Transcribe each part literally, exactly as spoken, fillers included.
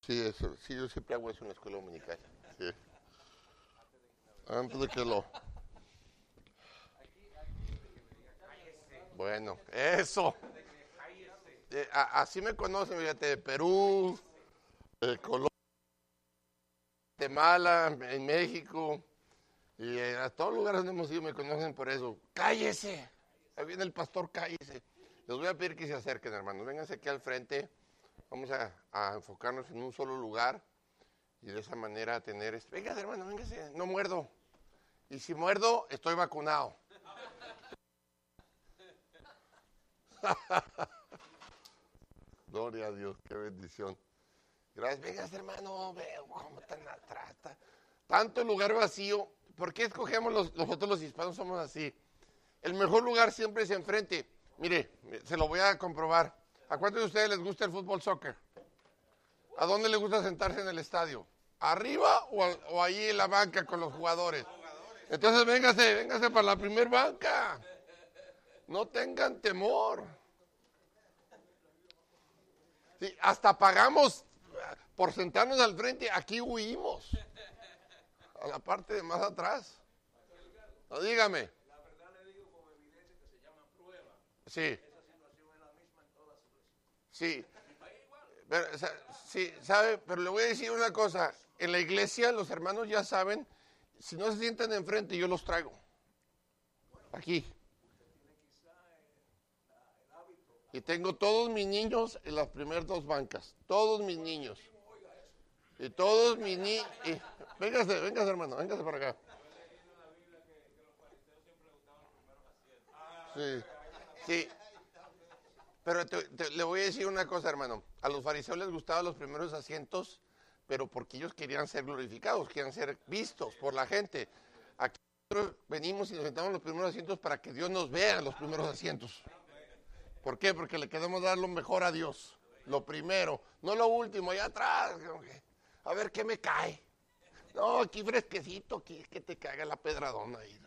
Sí, eso, sí, yo siempre hago eso en la escuela dominical. Sí. Antes de que lo... Bueno, eso. Eh, a- así me conocen, fíjate, de Perú, de Colombia, Guatemala, en México, y eh, a todos los lugares donde hemos ido me conocen por eso. ¡Cállese! Ahí viene el pastor, cállese. Les voy a pedir que se acerquen, hermanos. Vénganse aquí al frente. Vamos a, a enfocarnos en un solo lugar y de esa manera tener... Este... Véngase, hermano, véngase. No muerdo. Y si muerdo, estoy vacunado. Gloria a Dios, qué bendición. Gracias, véngase, hermano. Veo cómo están atrás. Está... Tanto lugar vacío. ¿Por qué escogemos los, nosotros los hispanos somos así? El mejor lugar siempre es enfrente. Mire, se lo voy a comprobar. ¿A cuántos de ustedes les gusta el fútbol soccer? ¿A dónde les gusta sentarse en el estadio? ¿Arriba o, al, o ahí en la banca con los jugadores? Entonces véngase, véngase para la primer banca. No tengan temor. Sí, hasta pagamos por sentarnos al frente. Aquí huimos. A la parte de más atrás. No, dígame. La verdad le digo con evidencia que se llama prueba. Sí. Esa situación es la misma en todas iglesias. Sí. Pero, o sea, sí, sabe, pero le voy a decir una cosa. En la iglesia los hermanos ya saben, si no se sientan enfrente, yo los traigo. Aquí. Y tengo todos mis niños en las primeras dos bancas. Todos mis niños. Y todos mis niños. Véngase, véngase, hermano, véngase para acá. Sí. Sí. Pero te, te, le voy a decir una cosa, hermano. A los fariseos les gustaban los primeros asientos, pero porque ellos querían ser glorificados, querían ser vistos por la gente. Aquí nosotros venimos y nos sentamos en los primeros asientos para que Dios nos vea en los primeros asientos. ¿Por qué? Porque le queremos dar lo mejor a Dios. Lo primero, no lo último, allá atrás. A ver qué me cae. No, aquí fresquecito, aquí es que te caiga la pedradona ahí.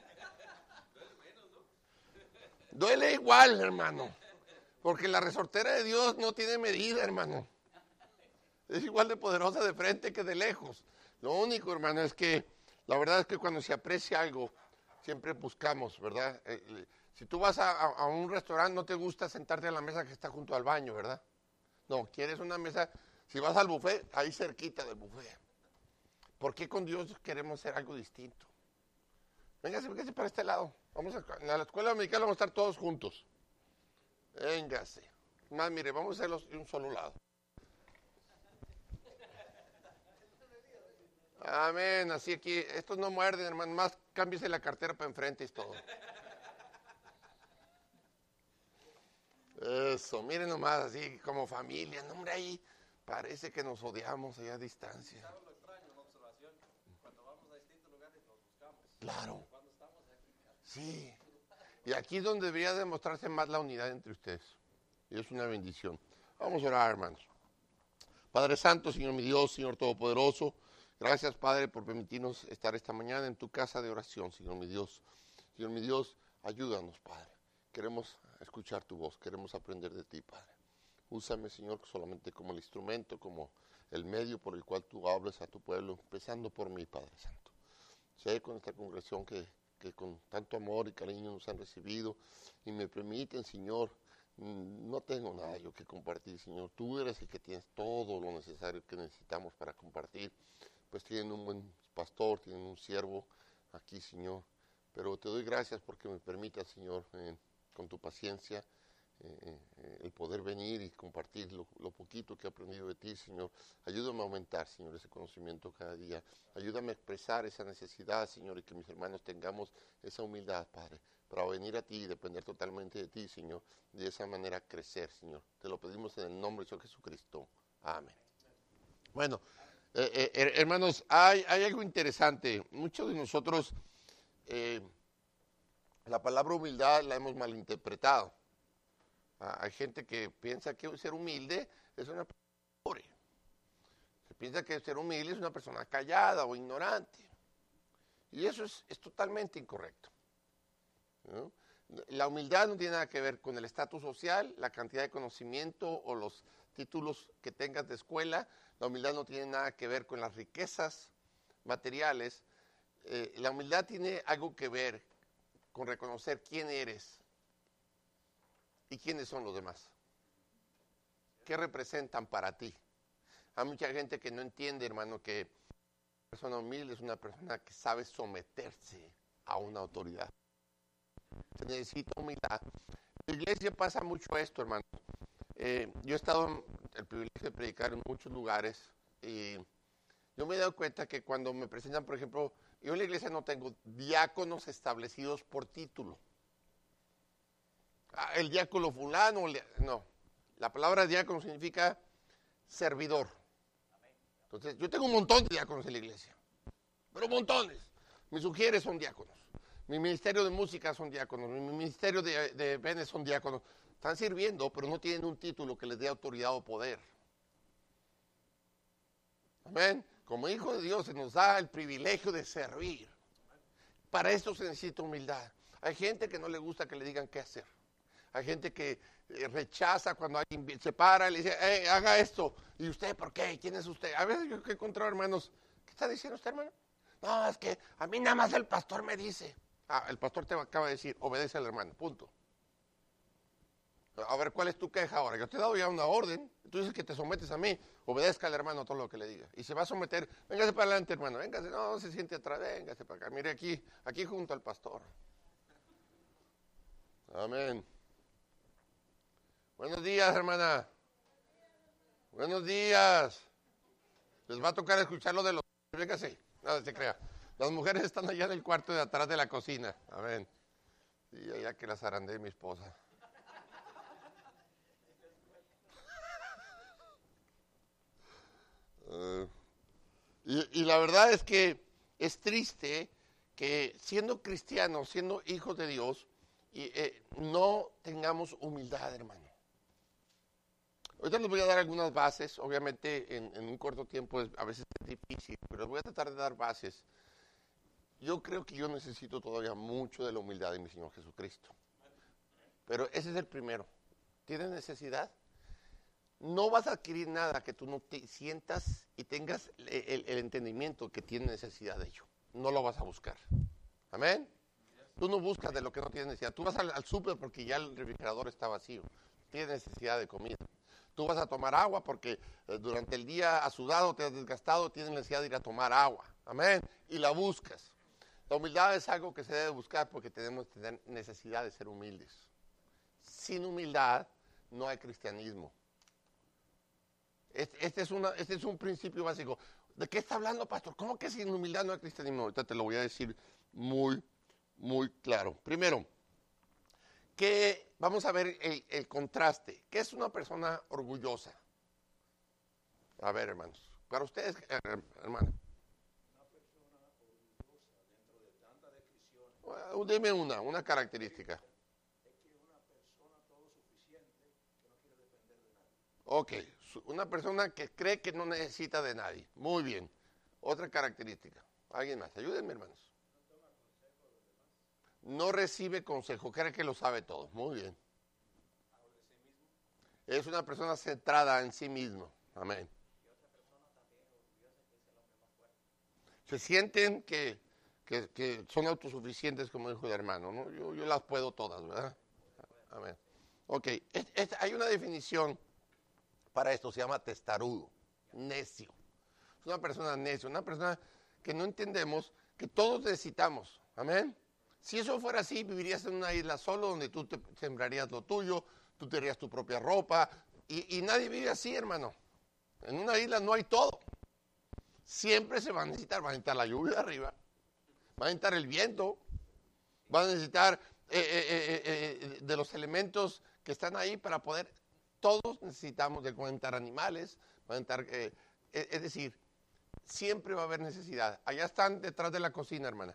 Duele igual, hermano. Porque la resortera de Dios no tiene medida, hermano. Es igual de poderosa de frente que de lejos. Lo único, hermano, es que la verdad es que cuando se aprecia algo, siempre buscamos, ¿verdad? Eh, si tú vas a, a, a un restaurante, no te gusta sentarte en la mesa que está junto al baño, ¿verdad? No, quieres una mesa, si vas al buffet, ahí cerquita del buffet. ¿Por qué con Dios queremos hacer algo distinto? Véngase, véngase para este lado. Vamos a, en la escuela dominical vamos a estar todos juntos. Véngase. Más, mire, vamos a hacerlos de un solo lado. Amén, así aquí, estos no muerden, hermano, más cámbiese la cartera para enfrente y es todo. Eso, miren nomás, así como familia, no, hombre, ahí parece que nos odiamos allá a distancia. ¿Sabes lo extraño? Una observación. Cuando vamos a distintos lugares nos buscamos. Claro. Cuando estamos aquí. Sí. Y aquí es donde debería demostrarse más la unidad entre ustedes. Y es una bendición. Vamos a orar, hermanos. Padre Santo, Señor mi Dios, Señor Todopoderoso, gracias, Padre, por permitirnos estar esta mañana en tu casa de oración, Señor mi Dios. Señor mi Dios, ayúdanos, Padre. Queremos escuchar tu voz, queremos aprender de ti, Padre. Úsame, Señor, solamente como el instrumento, como el medio por el cual tú hables a tu pueblo, empezando por mí, Padre Santo. Sé con esta congregación que, que con tanto amor y cariño nos han recibido y me permiten, Señor, no tengo nada yo que compartir, Señor. Tú eres el que tienes todo lo necesario que necesitamos para compartir. Pues tienen un buen pastor, tienen un siervo aquí, Señor. Pero te doy gracias porque me permitas, Señor, eh, con tu paciencia, eh, eh, el poder venir y compartir lo, lo poquito que he aprendido de ti, Señor. Ayúdame a aumentar, Señor, ese conocimiento cada día. Ayúdame a expresar esa necesidad, Señor, y que mis hermanos tengamos esa humildad, Padre, para venir a ti y depender totalmente de ti, Señor. De esa manera crecer, Señor. Te lo pedimos en el nombre de Señor Jesucristo. Amén. Bueno, eh, eh, hermanos, hay, hay algo interesante. Muchos de nosotros eh, la palabra humildad la hemos malinterpretado. Ah, hay gente que piensa que ser humilde es una persona pobre. Se piensa que ser humilde es una persona callada o ignorante. Y eso es, es totalmente incorrecto, ¿no? La humildad no tiene nada que ver con el estatus social, la cantidad de conocimiento o los títulos que tengas de escuela. La humildad no tiene nada que ver con las riquezas materiales. Eh, la humildad tiene algo que ver con reconocer quién eres y quiénes son los demás. ¿Qué representan para ti? Hay mucha gente que no entiende, hermano, que una persona humilde es una persona que sabe someterse a una autoridad. Se necesita humildad. En la iglesia pasa mucho esto, hermano. Eh, yo he estado en el privilegio de predicar en muchos lugares y yo me he dado cuenta que cuando me presentan, por ejemplo, yo en la iglesia no tengo diáconos establecidos por título. Ah, el diácono fulano, no. La palabra diácono significa servidor. Entonces, yo tengo un montón de diáconos en la iglesia, pero montones. Mis sugieres son diáconos. Mi ministerio de música son diáconos. Mi ministerio de, de bienes son diáconos. Están sirviendo, pero no tienen un título que les dé autoridad o poder. Amén. Como hijo de Dios se nos da el privilegio de servir. Para eso se necesita humildad. Hay gente que no le gusta que le digan qué hacer. Hay gente que eh, rechaza cuando alguien se para y le dice, hey, haga esto. ¿Y usted por qué? ¿Quién es usted? A veces yo he encontrado hermanos, ¿qué está diciendo usted, hermano? No, es que a mí nada más el pastor me dice. Ah, el pastor te acaba de decir, obedece al hermano, punto. A ver, ¿cuál es tu queja ahora? Yo te he dado ya una orden, tú dices que te sometes a mí, obedezca al hermano todo lo que le diga. Y se va a someter, véngase para adelante, hermano, véngase, no, se siente atrás, véngase para acá, mire aquí, aquí junto al pastor. Amén. Buenos días, hermana. Buenos días. Les va a tocar escuchar lo de los... Véngase, nada se crea. Las mujeres están allá en el cuarto de atrás de la cocina. Amén. Y allá que las zarandee mi esposa. Uh, y, y la verdad es que es triste que siendo cristianos, siendo hijos de Dios, y, eh, no tengamos humildad, hermano. Ahorita les voy a dar algunas bases, obviamente en, en un corto tiempo es, a veces es difícil, pero les voy a tratar de dar bases. Yo creo que yo necesito todavía mucho de la humildad de mi Señor Jesucristo. Pero ese es el primero. ¿Tienes necesidad? No vas a adquirir nada que tú no te sientas y tengas el, el, el entendimiento que tienes necesidad de ello. No lo vas a buscar. ¿Amén? Tú no buscas de lo que no tienes necesidad. Tú vas al, al súper porque ya el refrigerador está vacío. Tienes necesidad de comida. Tú vas a tomar agua porque eh, durante el día has sudado, te has desgastado, tienes necesidad de ir a tomar agua. Amén. Y la buscas. La humildad es algo que se debe buscar porque tenemos que tener necesidad de ser humildes. Sin humildad no hay cristianismo. Este, este, es una, este es un principio básico. ¿De qué está hablando, pastor? ¿Cómo que sin humildad no hay cristianismo? Ahorita te lo voy a decir muy, muy claro. Primero, que vamos a ver el, el contraste. ¿Qué es una persona orgullosa? A ver, hermanos. Para ustedes, hermano. Una persona orgullosa dentro de tanta descripción. Uh, dime una, una característica. Es que una persona todo suficiente que no quiere depender de nadie. Ok, una persona que cree que no necesita de nadie. Muy bien. Otra característica. ¿Alguien más? Ayúdenme, hermanos. No recibe consejo, cree que lo sabe todo. Muy bien. Es una persona centrada en sí mismo. Amén. Se sienten que, que, que son autosuficientes, como dijo el hermano, ¿no? Yo, yo las puedo todas, ¿verdad? Amén. Ok, es, es, hay una definición para esto, se llama testarudo, necio. Es una persona necia, una persona que no entendemos que todos necesitamos. Amén. Si eso fuera así, vivirías en una isla solo donde tú te sembrarías lo tuyo, tú te harías tu propia ropa, y, y nadie vive así, hermano. En una isla no hay todo. Siempre se va a necesitar, va a necesitar la lluvia de arriba, va a necesitar el viento, va a necesitar eh, eh, eh, eh, de los elementos que están ahí para poder, todos necesitamos de conectar animales, va a necesitar, eh, es decir, siempre va a haber necesidad. Allá están detrás de la cocina, hermana.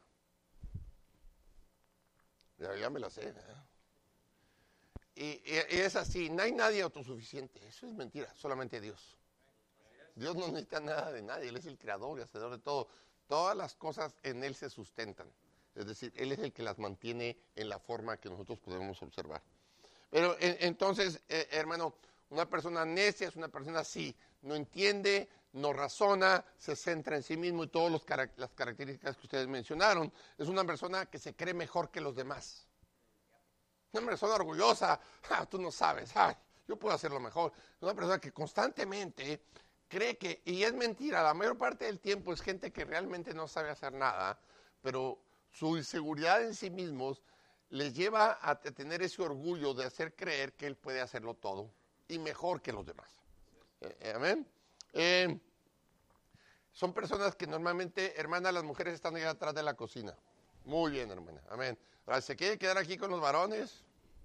Ya, ya me la sé. ¿eh? Y, y, y es así, no hay nadie autosuficiente, eso es mentira, solamente Dios. Dios no necesita nada de nadie, Él es el creador y hacedor de todo. Todas las cosas en Él se sustentan. Es decir, Él es el que las mantiene en la forma que nosotros podemos observar. Pero en, entonces, eh, hermano, una persona necia es una persona así, no entiende, no razona, se centra en sí mismo y todas las características que ustedes mencionaron. Es una persona que se cree mejor que los demás. Una persona orgullosa, ah, tú no sabes, ay, yo puedo hacerlo mejor. Una persona que constantemente cree que, y es mentira, la mayor parte del tiempo es gente que realmente no sabe hacer nada, pero su inseguridad en sí mismos les lleva a tener ese orgullo de hacer creer que él puede hacerlo todo y mejor que los demás. Eh, amén. Eh, son personas que normalmente, hermana, las mujeres están allá atrás de la cocina. Muy bien, hermana. Amén. Ahora, ¿se quiere quedar aquí con los varones?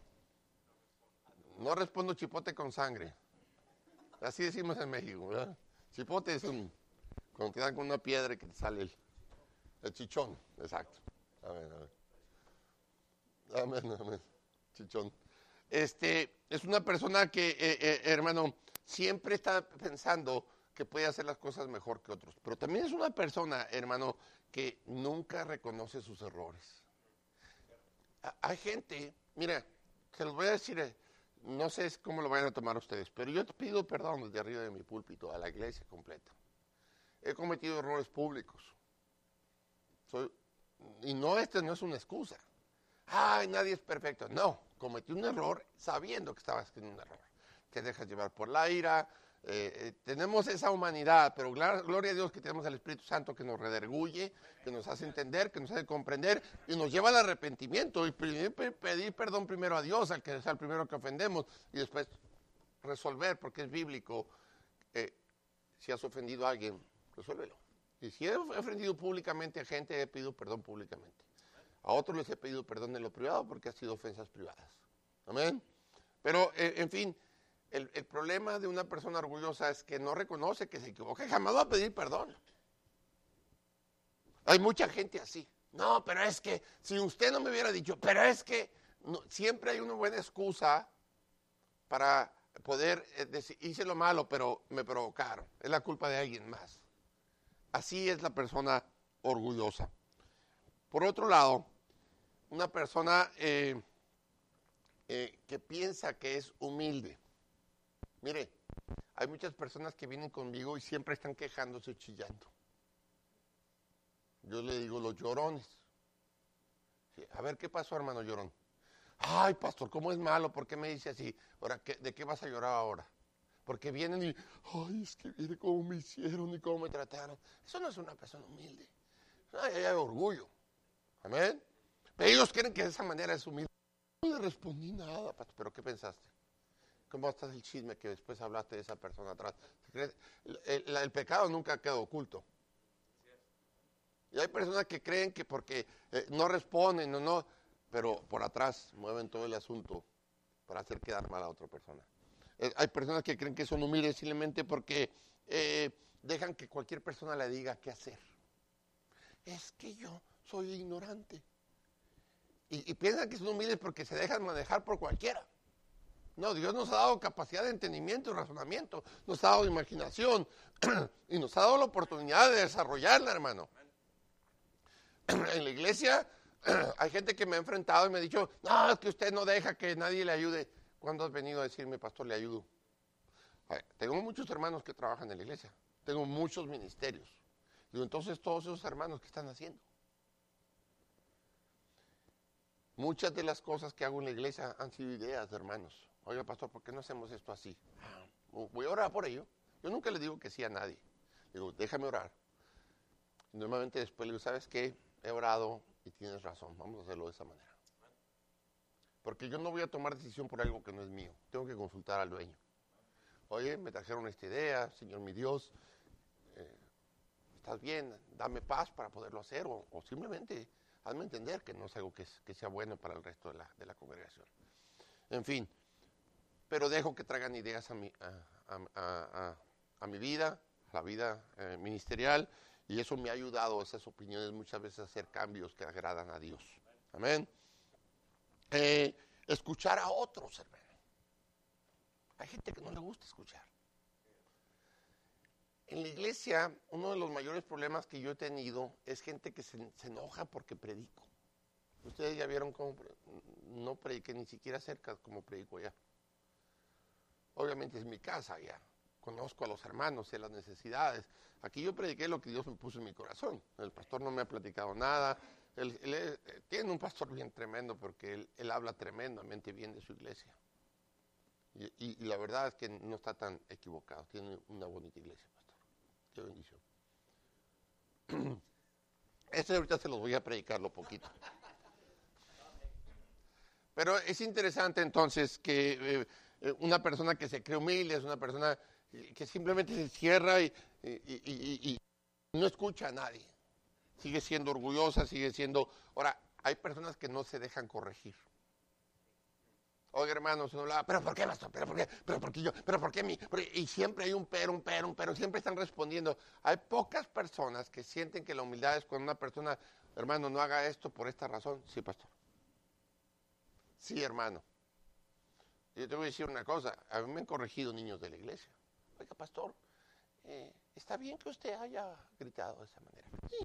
No respondo chipote con sangre. Así decimos en México, ¿verdad? Chipote es un, cuando te dan con una piedra que te sale el, el chichón. Exacto. Amén, amén. Amén, amén. Chichón. Este, es una persona que, eh, eh, hermano, siempre está pensando que puede hacer las cosas mejor que otros. Pero también es una persona, hermano, que nunca reconoce sus errores. Hay gente, mira, se los voy a decir, eh, no sé cómo lo vayan a tomar ustedes, pero yo te pido perdón desde arriba de mi púlpito a la iglesia completa. He cometido errores públicos. Soy, y no, este no es una excusa. Ay, nadie es perfecto. No, cometí un error sabiendo que estaba haciendo un error. Te dejas llevar por la ira. Eh, eh, tenemos esa humanidad, pero gloria a Dios que tenemos al Espíritu Santo que nos redarguye, que nos hace entender, que nos hace comprender y nos lleva al arrepentimiento y pedir perdón primero a Dios, al que es el primero que ofendemos, y después resolver, porque es bíblico. Eh, si has ofendido a alguien, resuélvelo. Y si he ofendido públicamente a gente, he pedido perdón públicamente. A otros les he pedido perdón en lo privado porque ha sido ofensas privadas. Amén. Pero, eh, en fin, el, el problema de una persona orgullosa es que no reconoce que se equivoca y jamás va a pedir perdón. Hay mucha gente así. No, pero es que si usted no me hubiera dicho, pero es que no, siempre hay una buena excusa para poder eh, decir, hice lo malo, pero me provocaron. Es la culpa de alguien más. Así es la persona orgullosa. Por otro lado, una persona eh, eh, que piensa que es humilde. Mire, hay muchas personas que vienen conmigo y siempre están quejándose, chillando. Yo le digo los llorones. Sí, a ver, ¿qué pasó, hermano llorón? Ay, pastor, ¿cómo es malo? ¿Por qué me dice así? Ahora, ¿qué, ¿de qué vas a llorar ahora? Porque vienen y, ay, es que mire cómo me hicieron y cómo me trataron. Eso no es una persona humilde. Ay, hay orgullo. Amén. Pero ellos creen que de esa manera es humilde. No le respondí nada, pastor. ¿Pero qué pensaste? ¿Cómo estás el chisme que después hablaste de esa persona atrás? El, el, el pecado nunca queda oculto. Y hay personas que creen que porque eh, no responden o no, pero por atrás mueven todo el asunto para hacer quedar mal a otra persona. Eh, hay personas que creen que son humildes simplemente porque eh, dejan que cualquier persona le diga qué hacer. Es que yo soy ignorante. Y, y piensan que son humildes porque se dejan manejar por cualquiera. No, Dios nos ha dado capacidad de entendimiento y razonamiento, nos ha dado imaginación y nos ha dado la oportunidad de desarrollarla, hermano. En la iglesia hay gente que me ha enfrentado y me ha dicho, no, es que usted no deja que nadie le ayude. ¿Cuándo has venido a decirme, pastor, le ayudo? Ver, tengo muchos hermanos que trabajan en la iglesia, tengo muchos ministerios. Digo, entonces todos esos hermanos, ¿qué están haciendo? Muchas de las cosas que hago en la iglesia han sido ideas de hermanos. Oiga, pastor, ¿por qué no hacemos esto así? Voy a orar por ello. Yo nunca le digo que sí a nadie. Digo, déjame orar. Normalmente después le digo, ¿sabes qué? He orado y tienes razón, vamos a hacerlo de esa manera. Porque yo no voy a tomar decisión por algo que no es mío. Tengo que consultar al dueño. Oye, me trajeron esta idea, Señor mi Dios, eh, ¿estás bien? Dame paz para poderlo hacer o, o simplemente hazme entender que no es algo que, que sea bueno para el resto de la, de la congregación. En fin, pero dejo que traigan ideas a mi, a, a, a, a, a mi vida, a la vida eh, ministerial, y eso me ha ayudado, esas opiniones muchas veces a hacer cambios que agradan a Dios. Amén. Eh, escuchar a otros, hermano. Hay gente que no le gusta escuchar. En la iglesia, uno de los mayores problemas que yo he tenido es gente que se, se enoja porque predico. Ustedes ya vieron cómo no prediqué ni siquiera cerca como predico ya. Obviamente es mi casa ya. Conozco a los hermanos, sé las necesidades. Aquí yo prediqué lo que Dios me puso en mi corazón. El pastor no me ha platicado nada. Él, él, él, él tiene un pastor bien tremendo porque él, él habla tremendamente bien de su iglesia. Y, y, y la verdad es que no está tan equivocado. Tiene una bonita iglesia, pastor. Qué bendición. Este ahorita se los voy a predicar lo poquito. Pero es interesante entonces que eh, una persona que se cree humilde es una persona que simplemente se cierra y, y, y, y, y no escucha a nadie. Sigue siendo orgullosa, sigue siendo... Ahora, hay personas que no se dejan corregir. Oiga, hermano, se no habla, pero ¿por qué, pastor? ¿Pero por qué? ¿Pero por qué yo? ¿Pero por qué mí? Y siempre hay un pero, un pero, un pero, siempre están respondiendo. Hay pocas personas que sienten que la humildad es cuando una persona, hermano, no haga esto por esta razón. Sí, pastor. Sí, hermano. Yo te voy a decir una cosa, a mí me han corregido niños de la iglesia. Oiga, pastor, eh, ¿está bien que usted haya gritado de esa manera? Sí.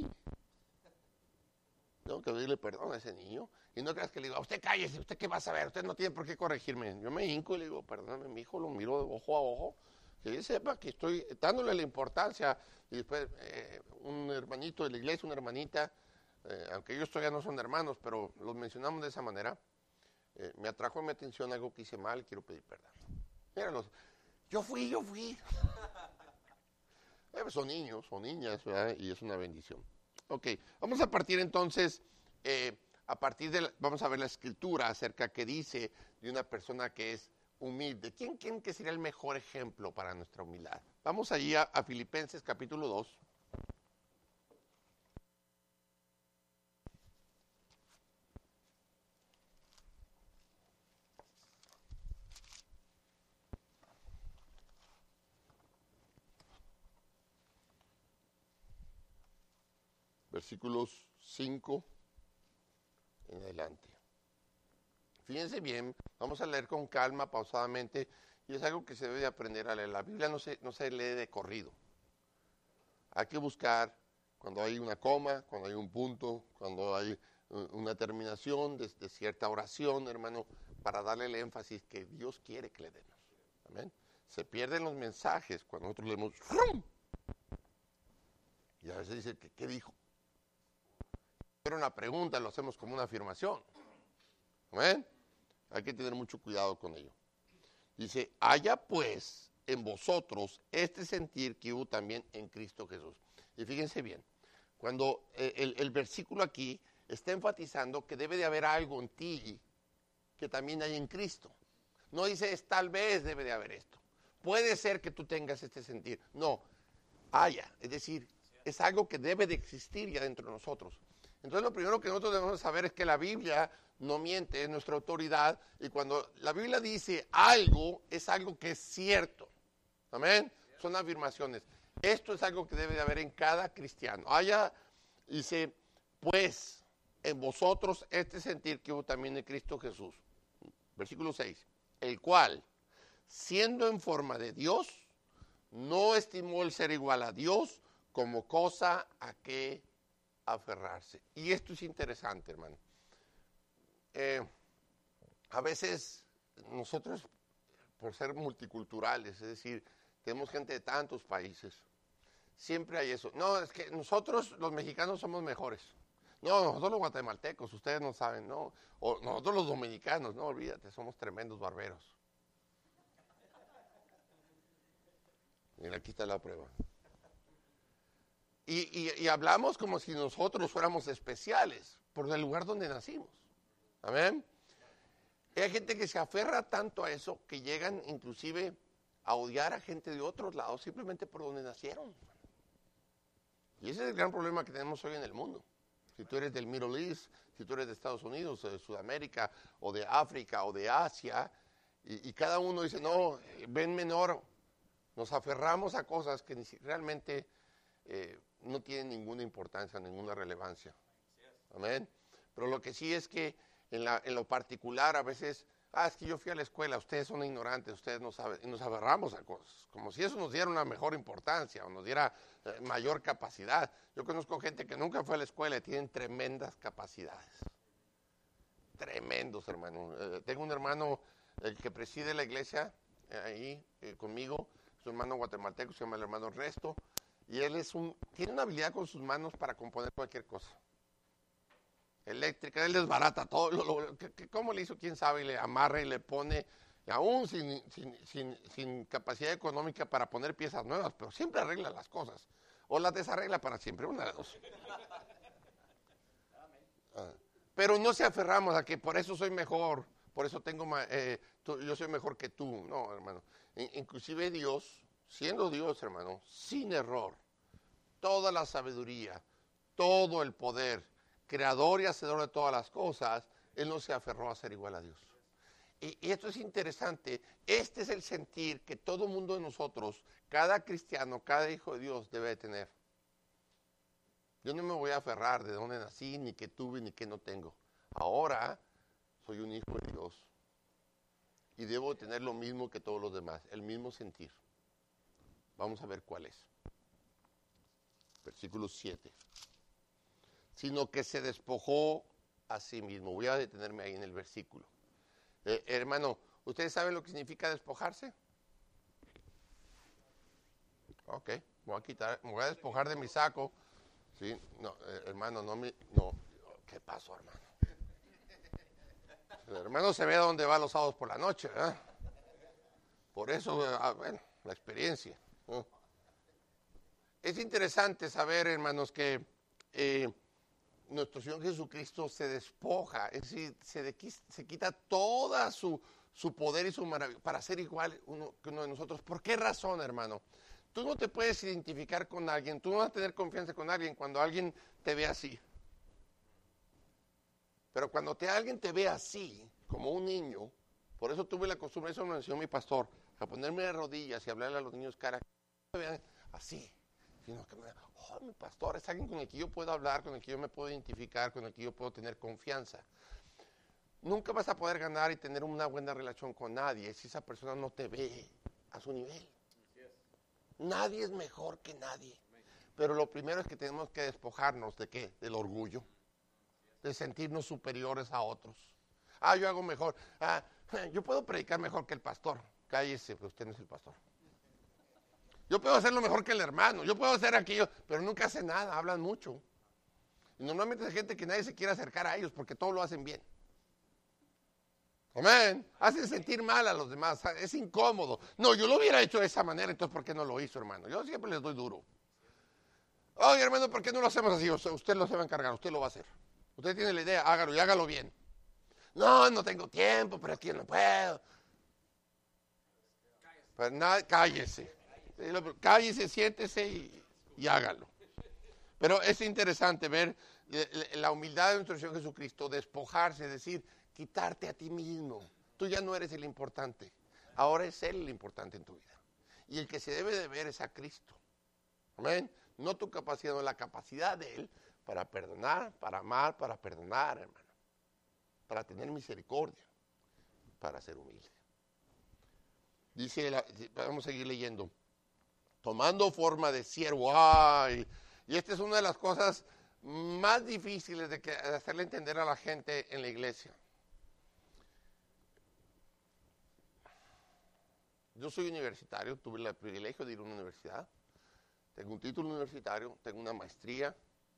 Tengo que pedirle perdón a ese niño. Y no creas que le digo, usted cállese, ¿usted qué va a saber? Usted no tiene por qué corregirme. Yo me hinco y le digo, perdóname, mi hijo, lo miro de ojo a ojo. Que él sepa que estoy dándole la importancia. Y después, eh, un hermanito de la iglesia, una hermanita, eh, aunque ellos todavía no son hermanos, pero los mencionamos de esa manera. Eh, me atrajo mi atención algo que hice mal, quiero pedir perdón. Míralos, yo fui, yo fui. eh, son niños, son niñas, ¿verdad? Y es una bendición. Ok, vamos a partir entonces, eh, a partir de, la, vamos a ver la escritura acerca que dice de una persona que es humilde. ¿Quién, quién que sería el mejor ejemplo para nuestra humildad? Vamos allí a, a Filipenses capítulo dos. Versículos cinco en adelante. Fíjense bien, vamos a leer con calma, pausadamente, y es algo que se debe aprender a leer. La Biblia no se, no se lee de corrido. Hay que buscar cuando hay una coma, cuando hay un punto, cuando hay una terminación de, de cierta oración, hermano, para darle el énfasis que Dios quiere que le demos. Amén. Se pierden los mensajes cuando nosotros leemos ¡frum! Y a veces dice, ¿qué, qué dijo? Era una pregunta, lo hacemos como una afirmación. ¿Amén? Hay que tener mucho cuidado con ello. Dice, haya pues en vosotros este sentir que hubo también en Cristo Jesús. Y fíjense bien, cuando el, el versículo aquí está enfatizando que debe de haber algo en ti que también hay en Cristo. No dice, es tal vez debe de haber esto. Puede ser que tú tengas este sentir. No, haya, es decir, es algo que debe de existir ya dentro de nosotros. Entonces lo primero que nosotros debemos saber es que la Biblia no miente, es nuestra autoridad, y cuando la Biblia dice algo, es algo que es cierto. Amén. Son afirmaciones. Esto es algo que debe de haber en cada cristiano. Haya, dice, pues, en vosotros este sentir que hubo también en Cristo Jesús. Versículo seis. El cual, siendo en forma de Dios, no estimó el ser igual a Dios como cosa a que aferrarse. Y esto es interesante, hermano. Eh, a veces nosotros, por ser multiculturales, es decir, tenemos gente de tantos países, siempre hay eso. No, es que nosotros los mexicanos somos mejores. No, nosotros los guatemaltecos, ustedes no saben, no. O nosotros los dominicanos, no, olvídate, somos tremendos barberos. Mira, aquí está la prueba. Y, y, y hablamos como si nosotros fuéramos especiales por el lugar donde nacimos. Amén. Y hay gente que se aferra tanto a eso que llegan inclusive a odiar a gente de otros lados simplemente por donde nacieron. Y ese es el gran problema que tenemos hoy en el mundo. Si tú eres del Middle East, si tú eres de Estados Unidos, o de Sudamérica, o de África, o de Asia, y, y cada uno dice, no, ven menor, nos aferramos a cosas que ni si, realmente eh, no tienen ninguna importancia, ninguna relevancia. Amén. Pero lo que sí es que en, la, en lo particular a veces, ah, es que yo fui a la escuela, ustedes son ignorantes, ustedes no saben, y nos aferramos a cosas, como si eso nos diera una mejor importancia o nos diera eh, mayor capacidad. Yo conozco gente que nunca fue a la escuela y tienen tremendas capacidades. tremendos, hermano. Eh, tengo un hermano, el que preside la iglesia, eh, ahí eh, conmigo, su hermano guatemalteco, se llama el hermano Ernesto, y él es un, tiene una habilidad con sus manos para componer cualquier cosa. Eléctrica, él desbarata todo, lo, lo, que, que ¿cómo le hizo? Quién sabe, y le amarra y le pone, y aún sin, sin, sin, sin capacidad económica para poner piezas nuevas, pero siempre arregla las cosas, o las desarregla para siempre, una de dos. Ah. Pero no se aferramos a que por eso soy mejor, por eso tengo eh, tú, yo soy mejor que tú. No, hermano. In, inclusive Dios, siendo Dios, hermano, sin error, toda la sabiduría, todo el poder, creador y hacedor de todas las cosas, Él no se aferró a ser igual a Dios. Y, y esto es interesante. Este es el sentir que todo mundo de nosotros, cada cristiano, cada hijo de Dios debe de tener. Yo no me voy a aferrar de dónde nací, ni qué tuve, ni qué no tengo. Ahora soy un hijo de Dios y debo tener lo mismo que todos los demás, el mismo sentir. Vamos a ver cuál es. Versículo siete. Sino que se despojó a sí mismo. Voy a detenerme ahí en el versículo. Eh, hermano, ¿ustedes saben lo que significa despojarse? Ok, me voy a quitar, me voy a despojar de mi saco. Sí, no, eh, hermano, no me, no, ¿qué pasó, hermano? El hermano se ve a dónde va los sábados por la noche, ¿verdad? Por eso, ah, bueno, la experiencia, ¿no? Es interesante saber, hermanos, que eh, nuestro Señor Jesucristo se despoja, es decir, se, de, se quita toda su, su poder y su maravilla para ser igual uno, que uno de nosotros. ¿Por qué razón, hermano? Tú no te puedes identificar con alguien, tú no vas a tener confianza con alguien cuando alguien te ve así. Pero cuando te, alguien te ve así, como un niño, por eso tuve la costumbre, eso me enseñó mi pastor, a ponerme de rodillas y hablarle a los niños cara, que me vean así, sino que me vean, oh, mi pastor es alguien con el que yo puedo hablar, con el que yo me puedo identificar, con el que yo puedo tener confianza. Nunca vas a poder ganar y tener una buena relación con nadie si esa persona no te ve a su nivel. Nadie es mejor que nadie. Pero lo primero es que tenemos que despojarnos de qué? Del orgullo. De sentirnos superiores a otros. Ah, yo hago mejor. Ah, yo puedo predicar mejor que el pastor. Cállese, pero usted no es el pastor. Yo puedo hacerlo mejor que el hermano. Yo puedo hacer aquello, pero nunca hace nada, hablan mucho. Y normalmente hay gente que nadie se quiere acercar a ellos porque todo lo hacen bien. Amén. Hacen sentir mal a los demás. Es incómodo. No, yo lo hubiera hecho de esa manera, entonces ¿por qué no lo hizo, hermano? Yo siempre les doy duro. Oye, hermano, ¿por qué no lo hacemos así? O sea, usted lo se va a encargar, usted lo va a hacer. Usted tiene la idea, hágalo y hágalo bien. No, no tengo tiempo, pero aquí no puedo. Pues nada, cállese. Cállese, siéntese y, y hágalo. Pero es interesante ver la humildad de nuestro Señor Jesucristo, despojarse, es decir, quitarte a ti mismo. Tú ya no eres el importante. Ahora es Él el importante en tu vida. Y el que se debe de ver es a Cristo. Amén. No tu capacidad, no la capacidad de Él para perdonar, para amar, para perdonar, hermano. Para tener misericordia, para ser humilde. Dice, la, vamos a seguir leyendo. Tomando forma de siervo. Ay, y esta es una de las cosas más difíciles de, que, de hacerle entender a la gente en la iglesia. Yo soy universitario, tuve el privilegio de ir a una universidad. Tengo un título universitario, tengo una maestría.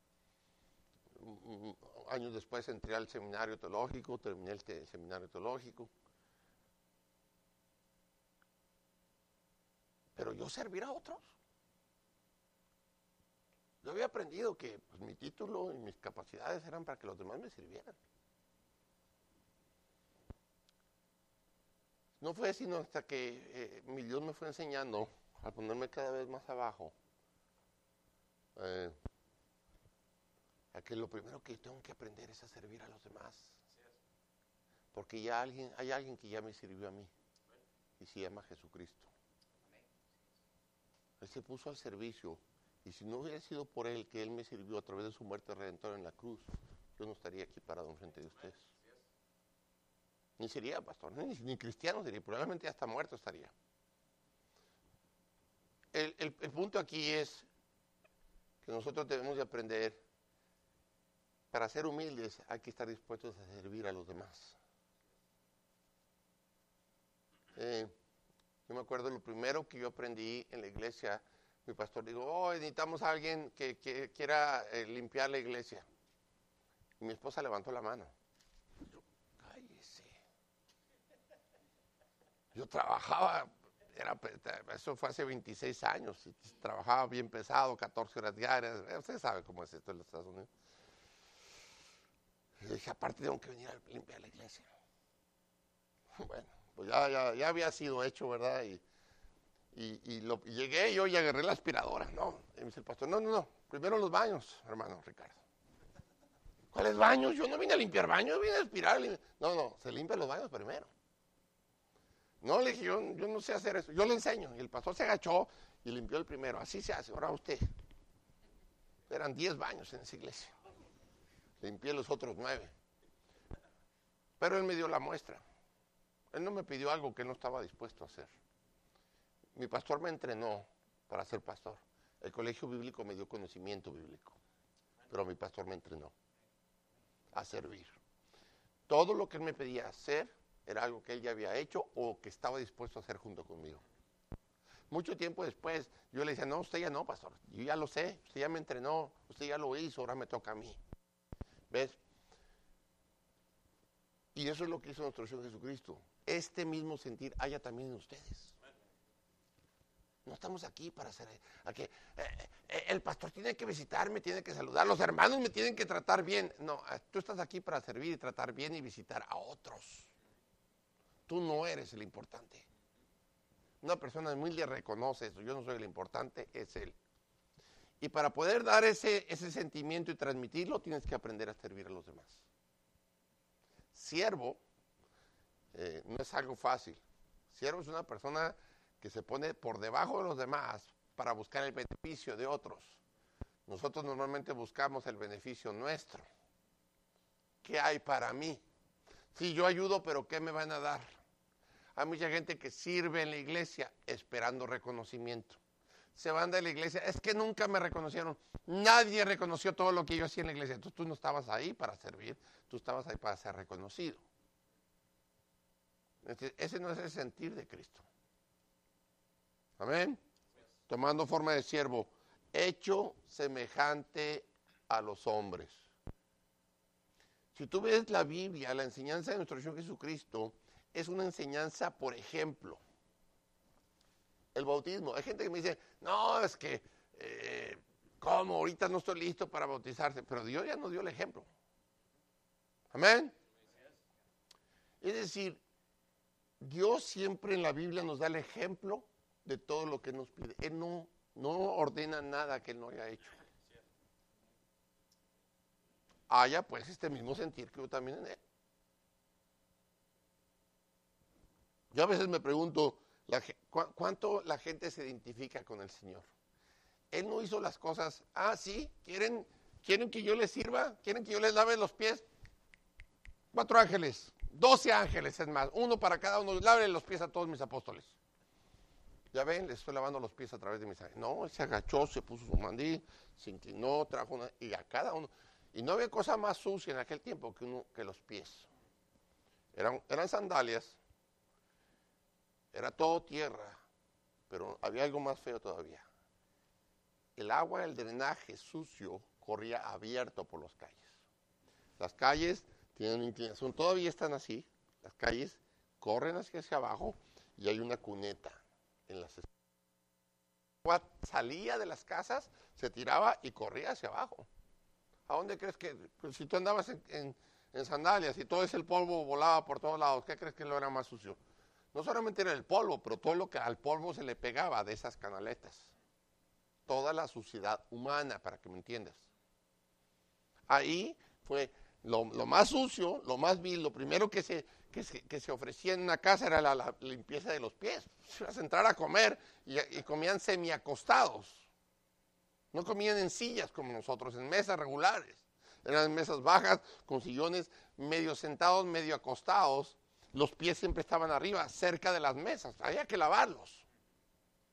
Años después entré al seminario teológico, terminé el, te- el seminario teológico. Pero yo servir a otros. Yo había aprendido que pues, mi título y mis capacidades eran para que los demás me sirvieran. No fue sino hasta que eh, mi Dios me fue enseñando a ponerme cada vez más abajo. Eh, a que lo primero que tengo que aprender es a servir a los demás. Porque ya alguien, hay alguien que ya me sirvió a mí. Y se llama Jesucristo. Él se puso al servicio. Y si no hubiera sido por Él que Él me sirvió a través de su muerte redentora en la cruz, yo no estaría aquí parado enfrente de ustedes. Ni sería pastor, ni, ni cristiano sería, probablemente hasta muerto estaría. El, el, el punto aquí es que nosotros debemos de aprender para ser humildes hay que estar dispuestos a servir a los demás. Eh, yo me acuerdo lo primero que yo aprendí en la iglesia, mi pastor dijo, oh, necesitamos a alguien que, que quiera eh, limpiar la iglesia. Y mi esposa levantó la mano. Yo, cállese. Yo trabajaba, era, eso fue hace veintiséis años, y trabajaba bien pesado, catorce horas diarias. Usted sabe cómo es esto en los Estados Unidos. Y dije, aparte tengo que venir a limpiar la iglesia. Bueno, pues ya, ya, ya había sido hecho, ¿verdad? Y, y, y, lo, y llegué yo y agarré la aspiradora, ¿no? Y me dice el pastor, no, no, no, primero los baños, hermano Ricardo. ¿Cuáles baños? Yo no vine a limpiar baños, yo vine a aspirar. No, no, se limpian los baños primero. No, le dije, yo, yo no sé hacer eso, yo le enseño. Y el pastor se agachó y limpió el primero, así se hace, ahora usted. Eran diez baños en esa iglesia. Limpié los otros nueve. Pero él me dio la muestra. Él no me pidió algo que no estaba dispuesto a hacer. Mi pastor me entrenó para ser pastor. El colegio bíblico me dio conocimiento bíblico. Pero mi pastor me entrenó a servir. Todo lo que él me pedía hacer era algo que él ya había hecho o que estaba dispuesto a hacer junto conmigo. Mucho tiempo después, yo le decía, no, usted ya no, pastor. Yo ya lo sé, usted ya me entrenó, usted ya lo hizo, ahora me toca a mí. ¿Ves? Y eso es lo que hizo nuestro Señor Jesucristo. Este mismo sentir haya también en ustedes. No estamos aquí para hacer... Aquí, eh, eh, el pastor tiene que visitarme, tiene que saludar, los hermanos me tienen que tratar bien. No, tú estás aquí para servir y tratar bien y visitar a otros. Tú no eres el importante. Una persona humilde reconoce eso. Yo no soy el importante, es él. Y para poder dar ese, ese sentimiento y transmitirlo, tienes que aprender a servir a los demás. Siervo eh, no es algo fácil. Siervo es una persona que se pone por debajo de los demás para buscar el beneficio de otros. Nosotros normalmente buscamos el beneficio nuestro. ¿Qué hay para mí? Sí, yo ayudo, pero ¿qué me van a dar? Hay mucha gente que sirve en la iglesia esperando reconocimiento. Se van de la iglesia, es que nunca me reconocieron. Nadie reconoció todo lo que yo hacía en la iglesia. Entonces tú no estabas ahí para servir, tú estabas ahí para ser reconocido. Ese no es el sentir de Cristo. Amén. Tomando forma de siervo, hecho semejante a los hombres. Si tú ves la Biblia, la enseñanza de nuestro Señor Jesucristo es una enseñanza por ejemplo. El bautismo. Hay gente que me dice, no, es que, eh, ¿cómo? Ahorita no estoy listo para bautizarse. Pero Dios ya nos dio el ejemplo. Amén. Es decir, Dios siempre en la Biblia nos da el ejemplo de todo lo que nos pide. Él no, no ordena nada que Él no haya hecho. Haya pues este mismo sentir que yo también en Él. Yo a veces me pregunto, la, ¿cu ¿cuánto la gente se identifica con el Señor? Él no hizo las cosas, ah, sí, ¿quieren, ¿quieren que yo les sirva? ¿Quieren que yo les lave los pies? Cuatro ángeles, doce ángeles, es más, uno para cada uno, lave los pies a todos mis apóstoles. Ya ven, les estoy lavando los pies a través de mis ángeles. No, él se agachó, se puso su mandil, se inclinó, trajo una, y a cada uno. Y no había cosa más sucia en aquel tiempo que, uno, que los pies. Eran, eran sandalias, era todo tierra, pero había algo más feo todavía. El agua, el drenaje sucio, corría abierto por las calles. Las calles tienen inclinación, todavía están así, las calles corren hacia, hacia abajo y hay una cuneta en las esquinas. El agua salía de las casas, se tiraba y corría hacia abajo. ¿A dónde crees que, pues, si tú andabas en, en, en sandalias y todo ese polvo volaba por todos lados, qué crees que lo era más sucio? No solamente era el polvo, pero todo lo que al polvo se le pegaba de esas canaletas. Toda la suciedad humana, para que me entiendas. Ahí fue lo, lo más sucio, lo más vil, lo primero que se, que se, que se ofrecía en una casa era la, la limpieza de los pies. Ibas a entrar a comer y, y comían semiacostados. No comían en sillas como nosotros, en mesas regulares. Eran mesas bajas, con sillones medio sentados, medio acostados. Los pies siempre estaban arriba, cerca de las mesas. Había que lavarlos.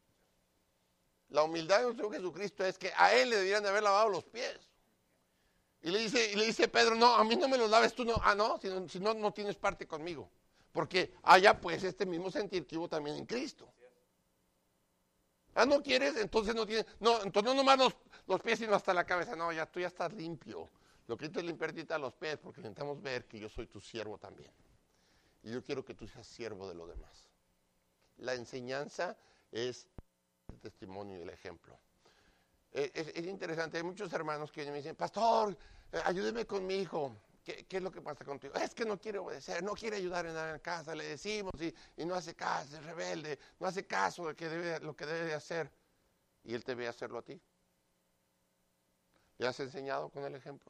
La humildad de nuestro Jesucristo es que a Él le debieran de haber lavado los pies. Y le dice, y le dice Pedro, no, a mí no me los laves tú, no. Ah, no, si no, si no, no tienes parte conmigo. Porque haya pues este mismo sentir que hubo también en Cristo. Ah, ¿no quieres? Entonces no tienes, no, entonces no nomás los, los pies, sino hasta la cabeza. No, ya tú ya estás limpio. Lo que tú es limpiarte a los pies, porque intentamos ver que yo soy tu siervo también. Y yo quiero que tú seas siervo de los demás. La enseñanza es el testimonio y el ejemplo. Es, es, es interesante, hay muchos hermanos que me dicen, pastor, eh, ayúdeme con mi hijo. ¿Qué, ¿Qué es lo que pasa contigo? Es que no quiere obedecer, no quiere ayudar en nada en casa, le decimos y, y no hace caso, es rebelde, no hace caso de que debe, lo que debe de hacer. Y él te ve hacerlo a ti. ¿Le has enseñado con el ejemplo?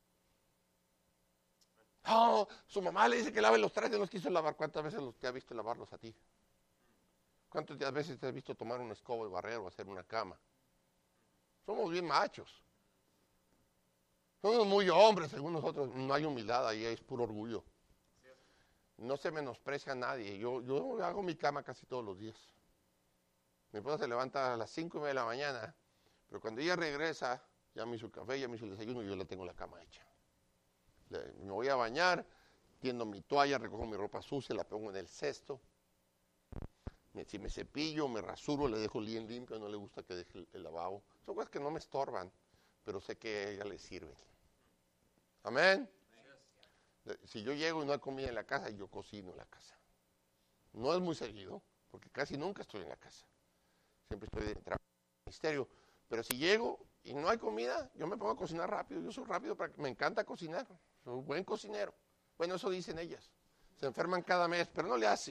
Oh, su mamá le dice que lave los trastes, no los quiso lavar. ¿Cuántas veces los te ha visto lavarlos a ti? ¿Cuántas veces te has visto tomar una escoba y barrer o hacer una cama? Somos bien machos. Somos muy hombres, según nosotros. No hay humildad, ahí es puro orgullo. No se menosprecia a nadie. Yo, yo hago mi cama casi todos los días. Mi esposa se levanta a las cinco y media de la mañana, pero cuando ella regresa, ya me hizo café, ya me hizo el desayuno y yo le tengo la cama hecha. Le, me voy a bañar, tiendo mi toalla, recojo mi ropa sucia, la pongo en el cesto. Me, si me cepillo, me rasuro, le dejo bien limpio, no le gusta que deje el, el lavabo. Son cosas que no me estorban, pero sé que a ella le sirven. Amén. Si yo llego y no hay comida en la casa, yo cocino en la casa. No es muy seguido, porque casi nunca estoy en la casa. Siempre estoy de trabajo en el ministerio. Pero si llego y no hay comida, yo me pongo a cocinar rápido. Yo soy rápido, para, me encanta cocinar. Soy un buen cocinero. Bueno, eso dicen ellas. Se enferman cada mes, pero no le hace.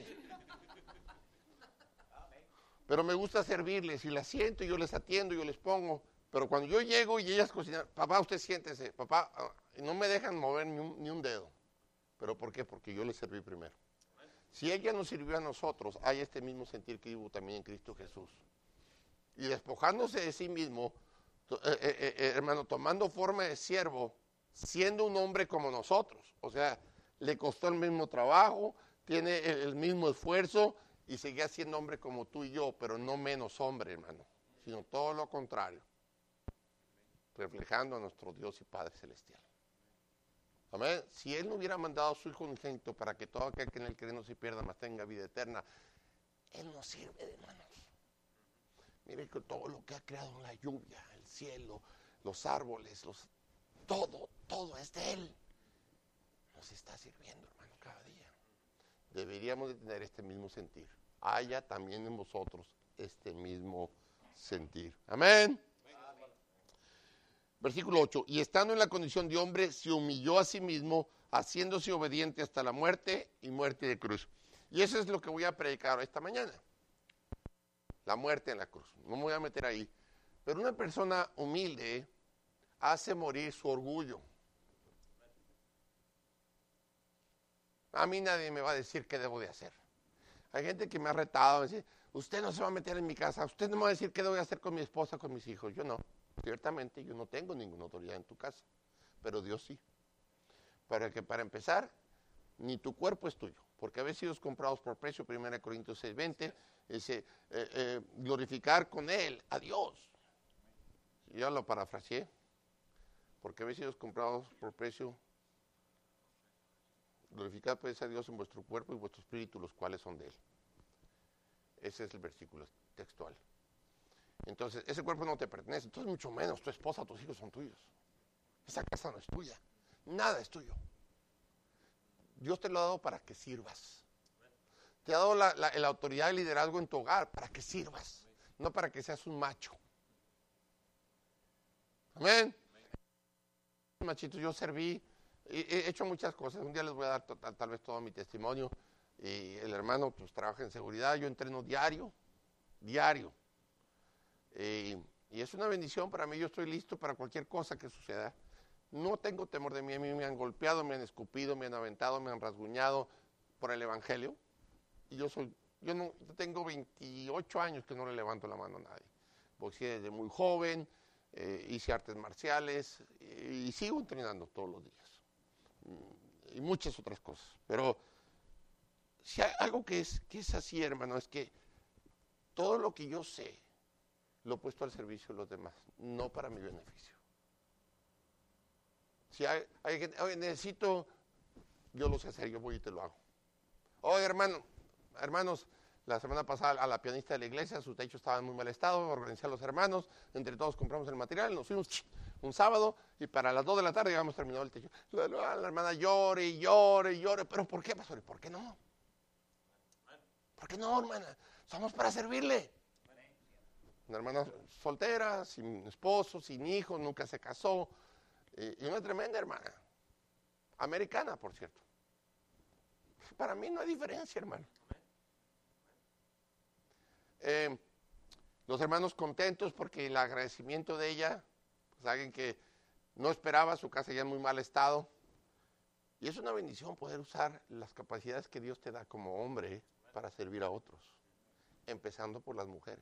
Pero me gusta servirles y las siento, yo les atiendo, yo les pongo. Pero cuando yo llego y ellas cocinan, papá, usted siéntese, papá, y no me dejan mover ni un, ni un dedo. ¿Pero por qué? Porque yo les serví primero. Si ella nos sirvió a nosotros, hay este mismo sentir que hubo también en Cristo Jesús. Y despojándose de sí mismo, eh, eh, eh, hermano, tomando forma de siervo, siendo un hombre como nosotros. O sea, le costó el mismo trabajo, tiene el, el mismo esfuerzo y seguía siendo hombre como tú y yo, pero no menos hombre, hermano, sino todo lo contrario, reflejando a nuestro Dios y Padre Celestial. Amén. Si Él no hubiera mandado a su Hijo unigénito para que todo aquel que en Él cree no se pierda, mas tenga vida eterna, Él no sirve de manos. Mire que todo lo que ha creado, la lluvia, el cielo, los árboles, los, todo, todo es de Él. Nos está sirviendo, hermano, cada día. Deberíamos de tener este mismo sentir. Haya también en vosotros este mismo sentir. Amén. Versículo ocho, y estando en la condición de hombre, se humilló a sí mismo, haciéndose obediente hasta la muerte y muerte de cruz. Y eso es lo que voy a predicar esta mañana. La muerte en la cruz. No me voy a meter ahí. Pero una persona humilde hace morir su orgullo. A mí nadie me va a decir qué debo de hacer. Hay gente que me ha retado, me dice, usted no se va a meter en mi casa, usted no me va a decir qué debo de hacer con mi esposa, con mis hijos. Yo no. Ciertamente yo no tengo ninguna autoridad en tu casa, pero Dios sí. Para que para empezar, ni tu cuerpo es tuyo, porque habéis sido comprados por precio, primera Corintios seis veinte, dice, eh, eh, glorificar con Él a Dios. Yo lo parafraseé, porque habéis sido comprados por precio, glorificar pues a Dios en vuestro cuerpo y vuestro espíritu, los cuales son de Él. Ese es el versículo textual. Entonces, ese cuerpo no te pertenece, entonces mucho menos tu esposa o tus hijos son tuyos. Esa casa no es tuya, nada es tuyo. Dios te lo ha dado para que sirvas. Te ha dado la, la, la autoridad de liderazgo en tu hogar para que sirvas, no para que seas un macho. Amén. Machitos, yo serví, he hecho muchas cosas. Un día les voy a dar tal, tal vez todo mi testimonio. Y el hermano pues trabaja en seguridad, yo entreno diario, diario. Eh, y es una bendición para mí, yo estoy listo para cualquier cosa que suceda. No tengo temor de mí, a mí me han golpeado, me han escupido, me han aventado, me han rasguñado por el evangelio. Y yo soy, yo no, yo tengo veintiocho años que no le levanto la mano a nadie. Boxeé desde muy joven, eh, hice artes marciales y, y sigo entrenando todos los días. Y muchas otras cosas. Pero si hay algo que es, que es así, hermano, es que todo lo que yo sé lo he puesto al servicio de los demás, no para mi beneficio. Si hay, hay gente, oye, necesito, yo lo sé hacer, yo voy y te lo hago. Oye, hermano, hermanos, la semana pasada a la pianista de la iglesia, su techo estaba en muy mal estado, organizé a los hermanos, entre todos compramos el material, nos fuimos un sábado y para las dos de la tarde ya habíamos terminado el techo. La, la, la hermana llore y llore y llore, pero ¿por qué, pastor? ¿Por qué no? ¿Por qué no, hermana? Somos para servirle. Una hermana soltera, sin esposo, sin hijos, nunca se casó, y, y una tremenda hermana, americana, por cierto. Para mí no hay diferencia, hermano. Eh, los hermanos contentos porque el agradecimiento de ella, pues alguien que no esperaba, su casa ya en muy mal estado, y es una bendición poder usar las capacidades que Dios te da como hombre para servir a otros, empezando por las mujeres.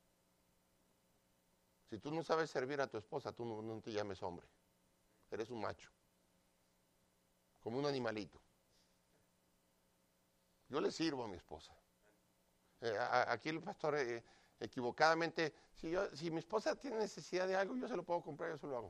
Si tú no sabes servir a tu esposa, tú no, no te llames hombre, eres un macho, como un animalito. Yo le sirvo a mi esposa. Eh, a, aquí el pastor eh, equivocadamente, si, yo, si mi esposa tiene necesidad de algo, yo se lo puedo comprar, yo se lo hago.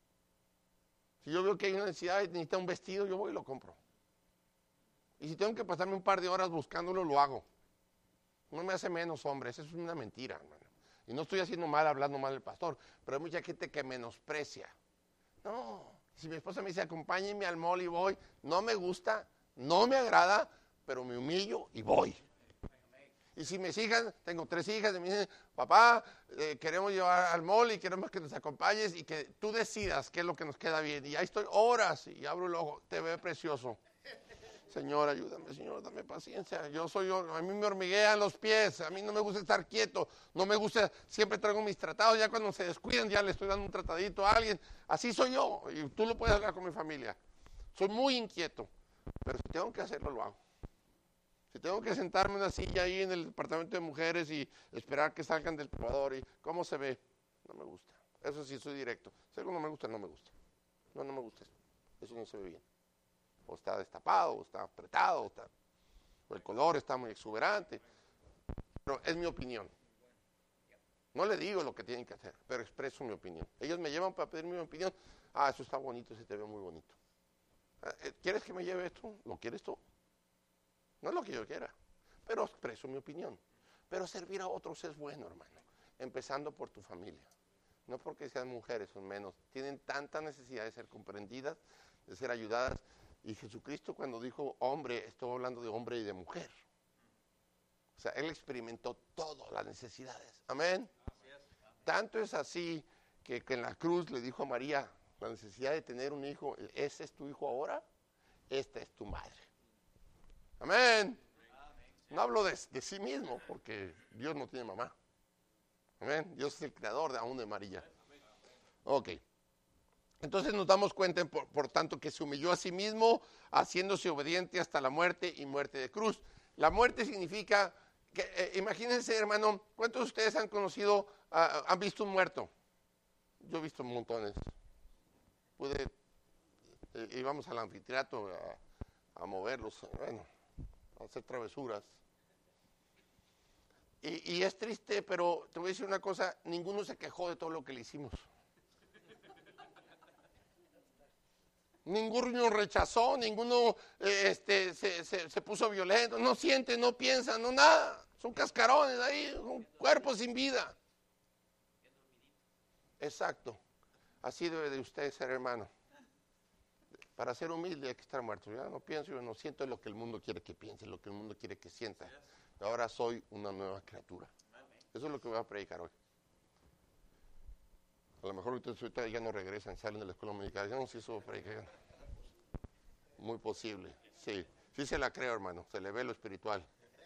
Si yo veo que hay una necesidad y necesita un vestido, yo voy y lo compro. Y si tengo que pasarme un par de horas buscándolo, lo hago. No me hace menos hombre, eso es una mentira, hermano. Y no estoy haciendo mal, hablando mal del pastor, pero hay mucha gente que menosprecia. No, si mi esposa me dice, acompáñenme al mall y voy, no me gusta, no me agrada, pero me humillo y voy. Y si mis hijas, tengo tres hijas, y me dicen, papá, eh, queremos llevar al mall y queremos que nos acompañes y que tú decidas qué es lo que nos queda bien. Y ahí estoy horas y abro el ojo, te ve precioso. Señor, ayúdame, Señor, dame paciencia. Yo soy, a mí me hormiguean los pies, a mí no me gusta estar quieto, no me gusta, siempre traigo mis tratados, ya cuando se descuidan ya le estoy dando un tratadito a alguien. Así soy yo, y tú lo puedes hablar con mi familia. Soy muy inquieto, pero si tengo que hacerlo, lo hago. Si tengo que sentarme en una silla ahí en el departamento de mujeres y esperar que salgan del probador y cómo se ve, no me gusta. Eso sí, soy directo. Si algo no me gusta, no me gusta. No, no me gusta eso. Eso no se ve bien. O está destapado, o está apretado, o, está, o el color está muy exuberante. Pero es mi opinión. No le digo lo que tienen que hacer, pero expreso mi opinión. Ellos me llevan para pedir mi opinión. Ah, eso está bonito, se te ve muy bonito. ¿Quieres que me lleve esto? ¿Lo quieres tú? No es lo que yo quiera, pero expreso mi opinión. Pero servir a otros es bueno, hermano, empezando por tu familia. No porque sean mujeres o menos, tienen tanta necesidad de ser comprendidas, de ser ayudadas. Y Jesucristo cuando dijo hombre, estuvo hablando de hombre y de mujer. O sea, Él experimentó todas las necesidades. Amén. Tanto es así que, que en la cruz le dijo a María la necesidad de tener un hijo. ¿Ese es tu hijo ahora? Esta es tu madre. Amén. No hablo de, de sí mismo, porque Dios no tiene mamá. Amén. Dios es el creador de aún de María. Ok. Entonces nos damos cuenta, por, por tanto, que se humilló a sí mismo, haciéndose obediente hasta la muerte y muerte de cruz. La muerte significa, que, eh, imagínense, hermano, ¿cuántos de ustedes han conocido, uh, han visto un muerto? Yo he visto montones. Pude, eh, íbamos al anfiteatro a, a moverlos, bueno, a hacer travesuras. Y, y es triste, pero te voy a decir una cosa, ninguno se quejó de todo lo que le hicimos. Ninguno rechazó, ninguno eh, este, se, se, se puso violento, no siente, no piensa, no nada. Son cascarones ahí, un cuerpo sin vida. Exacto. Así debe de usted ser, hermano. Para ser humilde hay que estar muerto. Yo no pienso, yo no siento lo que el mundo quiere que piense, lo que el mundo quiere que sienta. Ahora soy una nueva criatura. Eso es lo que voy a predicar hoy. A lo mejor ustedes ya no regresan, salen de la escuela dominical. Yo no sé si eso predicar. Muy posible, sí. Sí se la creo, hermano. Se le ve lo espiritual.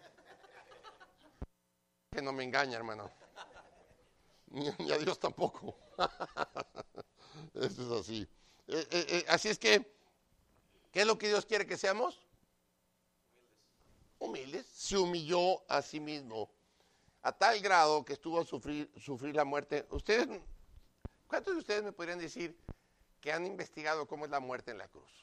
Que no me engaña, hermano. Ni, ni a Dios tampoco. Eso es así. Eh, eh, eh, así es que, ¿qué es lo que Dios quiere que seamos? Humildes. Se humilló a sí mismo a tal grado que estuvo a sufrir, sufrir la muerte. Ustedes, ¿cuántos de ustedes me podrían decir que han investigado cómo es la muerte en la cruz?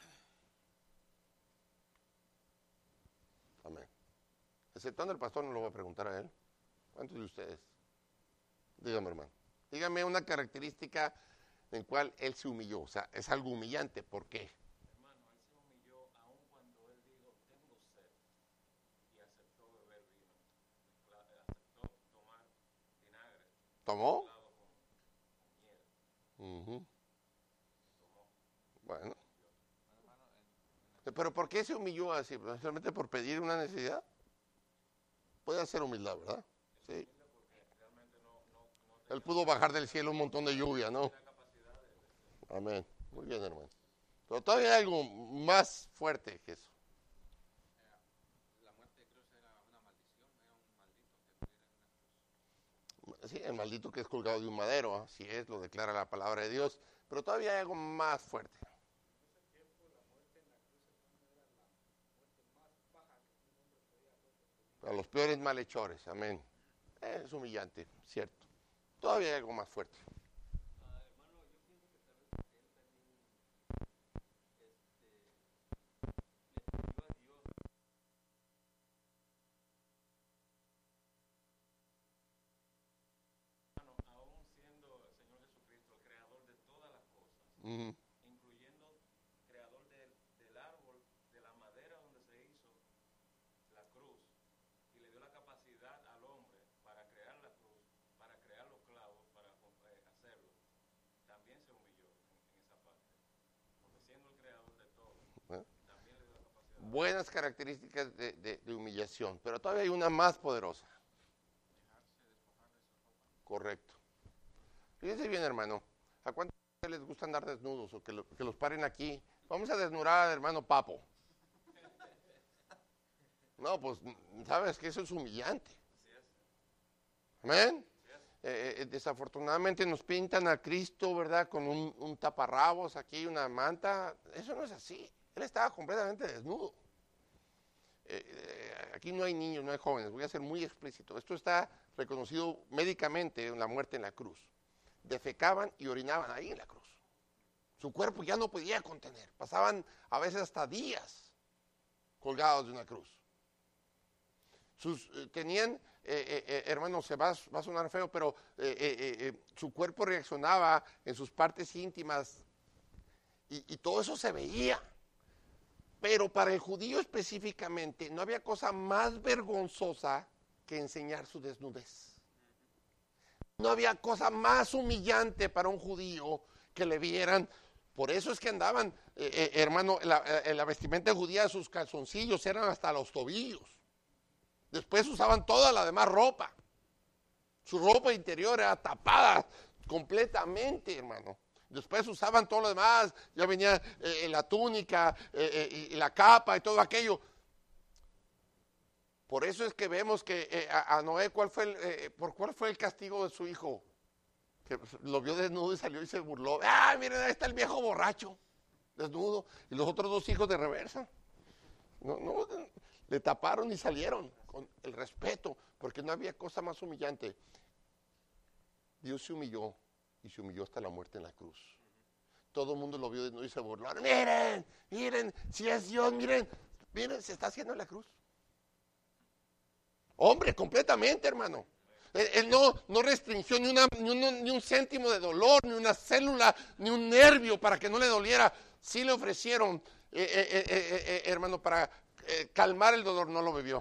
Amén. Exceptuando el pastor, no lo voy a preguntar a él. ¿Cuántos de ustedes? Dígame, hermano. Dígame una característica en cual Él se humilló. O sea, es algo humillante. ¿Por qué? Hermano, él se humilló aun cuando él dijo, tengo sed, y aceptó beber vino, mezcla- eh, aceptó tomar vinagre ¿Tomó? mezclado con, con miel, Ujú. tomó. Bueno. ¿Pero por qué se humilló así? ¿Solamente por pedir una necesidad? Puede ser humildad, ¿verdad? Sí. Porque realmente no, no, no tenía Él pudo bajar del cielo un montón de lluvia, ¿no? la capacidad de, de- Amén. Muy bien, hermano. Pero todavía hay algo más fuerte que eso. La muerte de cruz era una maldición, era un maldito que muriera en una cruz. Sí, el maldito que es colgado de un madero, así es, lo declara la palabra de Dios. Pero todavía hay algo más fuerte. Para los peores malhechores, amén. Eh, es humillante, cierto. Todavía hay algo más fuerte. Ah, hermano, yo pienso que tal vez porque él también este, le pidió a Dios. hermano, aún siendo el Señor Jesucristo el creador de todas las cosas, Ujú. incluyendo creador del, del árbol, de la madera donde se hizo la cruz, y le dio la capacidad al hombre para crear la cruz, para crear los clavos, para eh, hacerlo, también se humilló en, en esa parte, porque siendo el creador de todo, ¿Eh? también le dio la capacidad. Buenas características de, de- de humillación, pero todavía hay una más poderosa. Correcto. Fíjense bien, hermano. ¿A cuántos les gusta andar desnudos o que, lo- que los paren aquí? Vamos a desnudar al hermano Papo. No, pues, sabes que eso es humillante. Amén. Eh, eh, desafortunadamente nos pintan a Cristo, ¿verdad? Con un, un taparrabos aquí, una manta. Eso no es así. Él estaba completamente desnudo. Eh, eh, aquí no hay niños, no hay jóvenes. Voy a ser muy explícito. Esto está reconocido médicamente en la muerte en la cruz. Defecaban y orinaban ahí en la cruz. Su cuerpo ya no podía contener. Pasaban a veces hasta días colgados de una cruz. Sus, eh, tenían, eh, eh, eh, hermano, se va, va a sonar feo, pero eh, eh, eh, su cuerpo reaccionaba en sus partes íntimas y, y todo eso se veía. Pero para el judío específicamente no había cosa más vergonzosa que enseñar su desnudez. No había cosa más humillante para un judío que le vieran. Por eso es que andaban, eh, eh, hermano, la, eh, la vestimenta judía, sus calzoncillos eran hasta los tobillos. Después usaban toda la demás ropa. Su ropa interior era tapada completamente, hermano. Después usaban todo lo demás, ya venía eh, la túnica, eh, eh, y la capa y todo aquello. Por eso es que vemos que eh, a, a Noé, ¿cuál fue el, eh, ¿por cuál fue el castigo de su hijo? Que lo vio desnudo y salió y se burló. ¡Ah, miren, ahí está el viejo borracho! Desnudo. Y los otros dos hijos de reversa. No, no, le taparon y salieron con el respeto, porque no había cosa más humillante. Dios se humilló y se humilló hasta la muerte en la cruz. Todo el mundo lo vio desnudo y se burlaron. Miren, miren, si es Dios, miren, miren, se está haciendo en la cruz. Hombre, completamente, hermano. Él, él no, no restringió ni, una, ni, un, ni un céntimo de dolor, ni una célula, ni un nervio para que no le doliera. Sí le ofrecieron, eh, eh, eh, eh, eh, hermano, para eh, calmar el dolor, no lo bebió.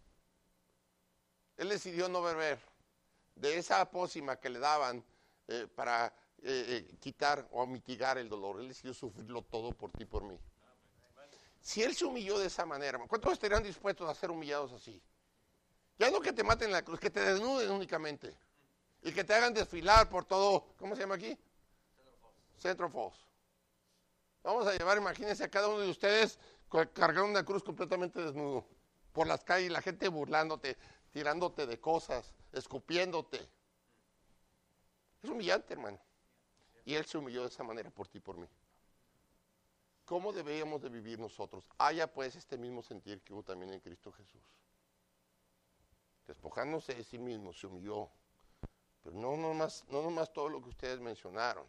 Él decidió no beber de esa pócima que le daban eh, para eh, eh, quitar o mitigar el dolor. Él decidió sufrirlo todo por ti y por mí. Si él se humilló de esa manera, ¿cuántos estarían dispuestos a ser humillados así? Ya no que te maten en la cruz, que te desnuden únicamente. Y que te hagan desfilar por todo, ¿cómo se llama aquí? Centro Foss. Vamos a llevar, imagínense a cada uno de ustedes cargando una cruz completamente desnudo. Por las calles, la gente burlándote, tirándote de cosas, escupiéndote. Es humillante, hermano. Y él se humilló de esa manera por ti y por mí. ¿Cómo debíamos de vivir nosotros? Haya pues este mismo sentir que hubo también en Cristo Jesús. Despojándose de sí mismo, se humilló. Pero no nomás, no nomás todo lo que ustedes mencionaron,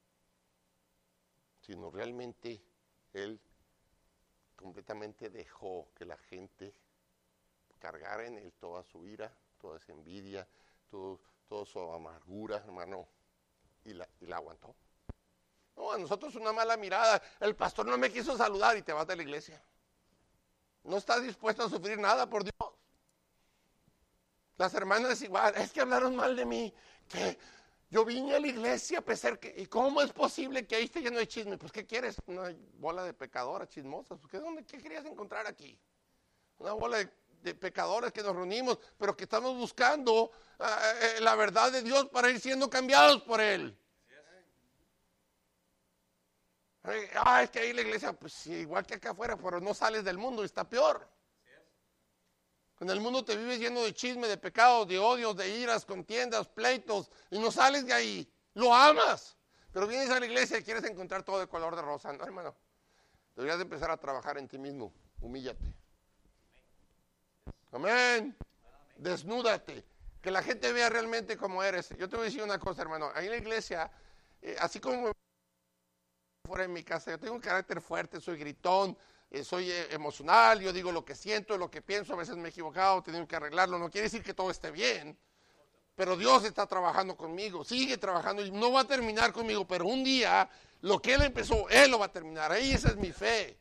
sino realmente él completamente dejó que la gente cargara en él toda su ira, toda esa envidia, todo, toda su amargura, hermano, y la, y la aguantó. No, a nosotros una mala mirada. El pastor no me quiso saludar y te vas de la iglesia. No estás dispuesto a sufrir nada por Dios. Las hermanas igual, es que hablaron mal de mí. Que yo vine a la iglesia a pesar que, ¿y cómo es posible que ahí esté lleno de chisme? Pues, ¿qué quieres? Una bola de pecadoras chismosas. ¿Qué, dónde, ¿Qué querías encontrar aquí? Una bola de, de pecadores que nos reunimos, pero que estamos buscando uh, la verdad de Dios para ir siendo cambiados por Él. Ah, es que ahí la iglesia, pues sí, igual que acá afuera, pero no sales del mundo y está peor. En el mundo te vives lleno de chisme, de pecados, de odios, de iras, contiendas, pleitos, y no sales de ahí. Lo amas, pero vienes a la iglesia y quieres encontrar todo de color de rosa. No, hermano, deberías de empezar a trabajar en ti mismo. Humíllate. Amén. Desnúdate. Que la gente vea realmente cómo eres. Yo te voy a decir una cosa, hermano. Ahí en la iglesia, eh, así como fuera de mi casa, yo tengo un carácter fuerte, soy gritón, eh, soy eh, emocional, yo digo lo que siento, lo que pienso, a veces me he equivocado, tengo que arreglarlo, no quiere decir que todo esté bien, pero Dios está trabajando conmigo, sigue trabajando y no va a terminar conmigo, pero un día lo que Él empezó, Él lo va a terminar, ahí esa es mi fe.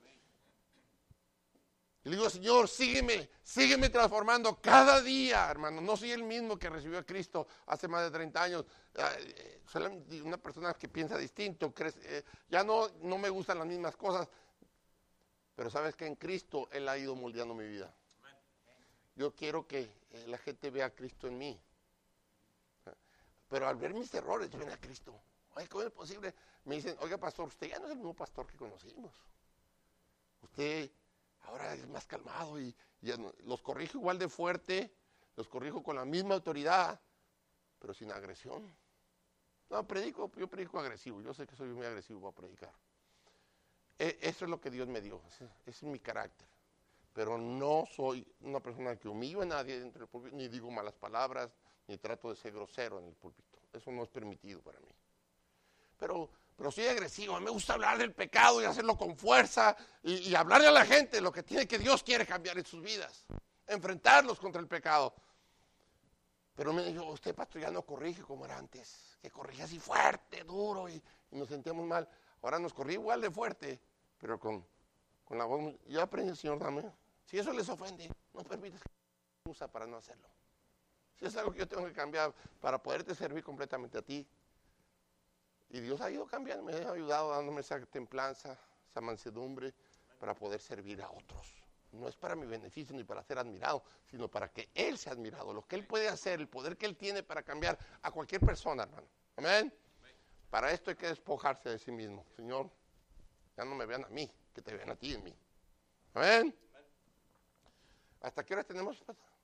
Y le digo, Señor, sígueme, sígueme transformando cada día, hermano. No soy el mismo que recibió a Cristo hace más de treinta años. Eh, soy una persona que piensa distinto, crece, eh, ya no, no me gustan las mismas cosas. Pero sabes que en Cristo Él ha ido moldeando mi vida. Yo quiero que eh, la gente vea a Cristo en mí. Pero al ver mis errores, ven a Cristo. Ay, ¿cómo es posible? Me dicen, oiga, pastor, usted ya no es el mismo pastor que conocimos. Usted ahora es más calmado y, y los corrijo igual de fuerte, los corrijo con la misma autoridad, pero sin agresión. No, predico, yo predico agresivo, yo sé que soy muy agresivo para predicar. E, eso es lo que Dios me dio, ese, ese es mi carácter. Pero no soy una persona que humillo a nadie dentro del púlpito, ni digo malas palabras, ni trato de ser grosero en el púlpito. Eso no es permitido para mí. Pero... Pero soy agresivo, me gusta hablar del pecado y hacerlo con fuerza y, y hablarle a la gente lo que tiene que Dios quiere cambiar en sus vidas, enfrentarlos contra el pecado. Pero me dijo, usted pastor ya no corrige como era antes, que corrige así fuerte, duro y, y nos sentíamos mal. Ahora nos corrige igual de fuerte, pero con, con la voz. Yo aprendí, Señor, dame. Si eso les ofende, no permitas que me usa para no hacerlo. Si es algo que yo tengo que cambiar para poderte servir completamente a ti. Y Dios ha ido cambiando, me ha ayudado dándome esa templanza, esa mansedumbre para poder servir a otros. No es para mi beneficio ni para ser admirado, sino para que Él sea admirado. Lo que Él puede hacer, el poder que Él tiene para cambiar a cualquier persona, hermano. Amén. Para esto hay que despojarse de sí mismo. Señor, ya no me vean a mí, que te vean a ti en mí. Amén. ¿Hasta qué hora tenemos?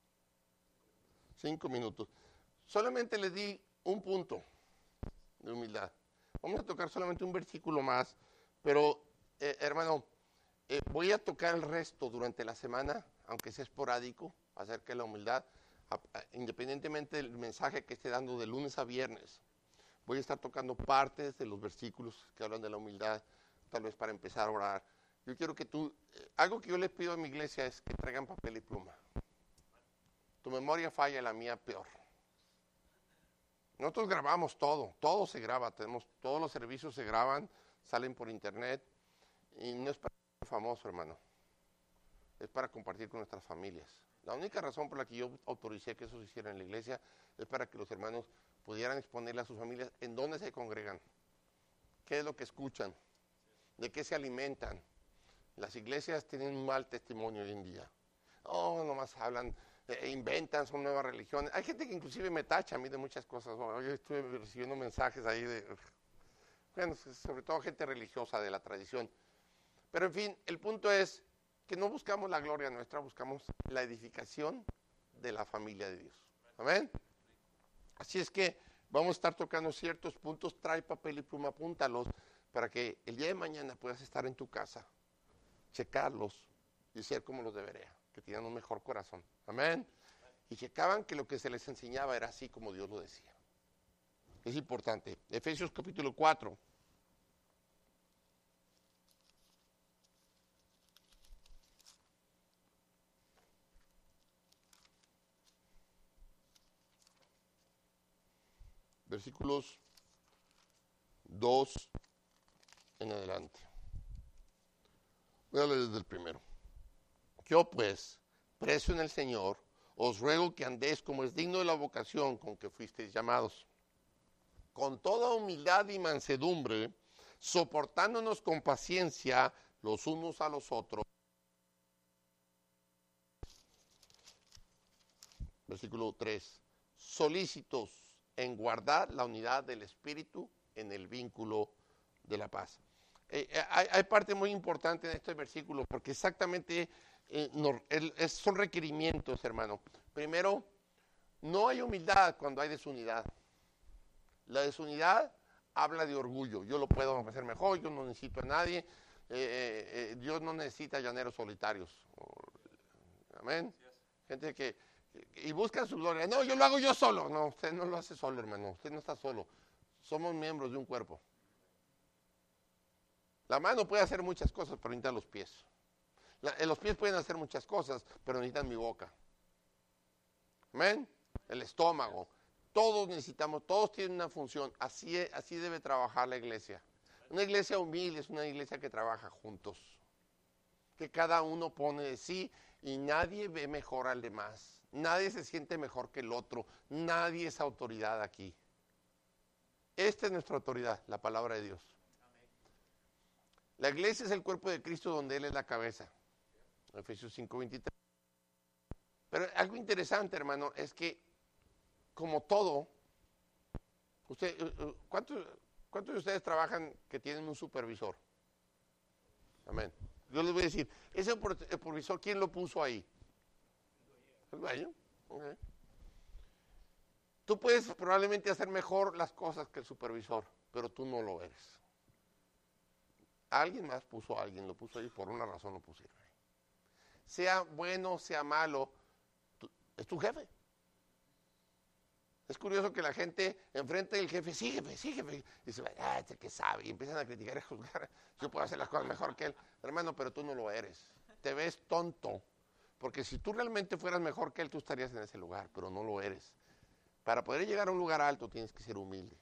Cinco minutos. Solamente les di un punto de humildad. Vamos a tocar solamente un versículo más, pero eh, hermano, eh, voy a tocar el resto durante la semana, aunque sea esporádico, acerca de la humildad, a, a, independientemente del mensaje que esté dando de lunes a viernes. Voy a estar tocando partes de los versículos que hablan de la humildad, tal vez para empezar a orar. Yo quiero que tú, eh, algo que yo le pido a mi iglesia es que traigan papel y pluma. Tu memoria falla, la mía peor. Nosotros grabamos todo, todo se graba, tenemos, todos los servicios se graban, salen por internet y no es para ser famoso, hermano, es para compartir con nuestras familias. La única razón por la que yo autoricé que eso se hiciera en la iglesia es para que los hermanos pudieran exponerle a sus familias en dónde se congregan, qué es lo que escuchan, de qué se alimentan. Las iglesias tienen un mal testimonio hoy en día. Oh, nomás hablan... Eh, inventan, son nuevas religiones. Hay gente que inclusive me tacha a mí de muchas cosas. Bueno, yo estuve recibiendo mensajes ahí de, bueno, sobre todo gente religiosa de la tradición. Pero en fin, el punto es que no buscamos la gloria nuestra, buscamos la edificación de la familia de Dios. Amén. Así es que vamos a estar tocando ciertos puntos. Trae papel y pluma, apúntalos para que el día de mañana puedas estar en tu casa, checarlos y ser como los debería, que tengan un mejor corazón. Amén. Y checaban que lo que se les enseñaba era así como Dios lo decía. Es importante. Efesios capítulo cuatro. Versículos dos en adelante. Voy a leer desde el primero. Yo pues, preso en el Señor, os ruego que andéis como es digno de la vocación con que fuisteis llamados, con toda humildad y mansedumbre, soportándonos con paciencia los unos a los otros. Versículo tres. Solícitos en guardar la unidad del Espíritu en el vínculo de la paz. Eh, hay, hay parte muy importante en este versículo, porque exactamente eh, no, el, es, son requerimientos, hermano. Primero, no hay humildad cuando hay desunidad. La desunidad habla de orgullo. Yo lo puedo hacer mejor, yo no necesito a nadie. Eh, eh, Dios no necesita llaneros solitarios. Amén. Gente que, y buscan su gloria. No, yo lo hago yo solo. No, usted no lo hace solo, hermano. Usted no está solo. Somos miembros de un cuerpo. La mano puede hacer muchas cosas, pero necesita los pies. La, los pies pueden hacer muchas cosas, pero necesitan mi boca. Amén. El estómago. Todos necesitamos, todos tienen una función. Así, así debe trabajar la iglesia. Una iglesia humilde es una iglesia que trabaja juntos. Que cada uno pone de sí y nadie ve mejor al demás. Nadie se siente mejor que el otro. Nadie es autoridad aquí. Esta es nuestra autoridad, la palabra de Dios. La iglesia es el cuerpo de Cristo donde Él es la cabeza. Efesios cinco veintitrés. Pero algo interesante, hermano, es que como todo, usted, ¿cuántos, ¿cuántos de ustedes trabajan que tienen un supervisor? Amén. Yo les voy a decir, ese supervisor, ¿quién lo puso ahí? El dueño. Okay. Tú puedes probablemente hacer mejor las cosas que el supervisor, pero tú no lo eres. Alguien más puso a alguien, lo puso ahí, por una razón lo pusieron ahí. Sea bueno, sea malo, tú, es tu jefe. Es curioso que la gente enfrente del jefe, sí jefe, sí jefe, y dice, ah, este que sabe, y empiezan a criticar y a juzgar, yo puedo hacer las cosas mejor que él. Hermano, pero tú no lo eres, te ves tonto, porque si tú realmente fueras mejor que él, tú estarías en ese lugar, pero no lo eres. Para poder llegar a un lugar alto tienes que ser humilde.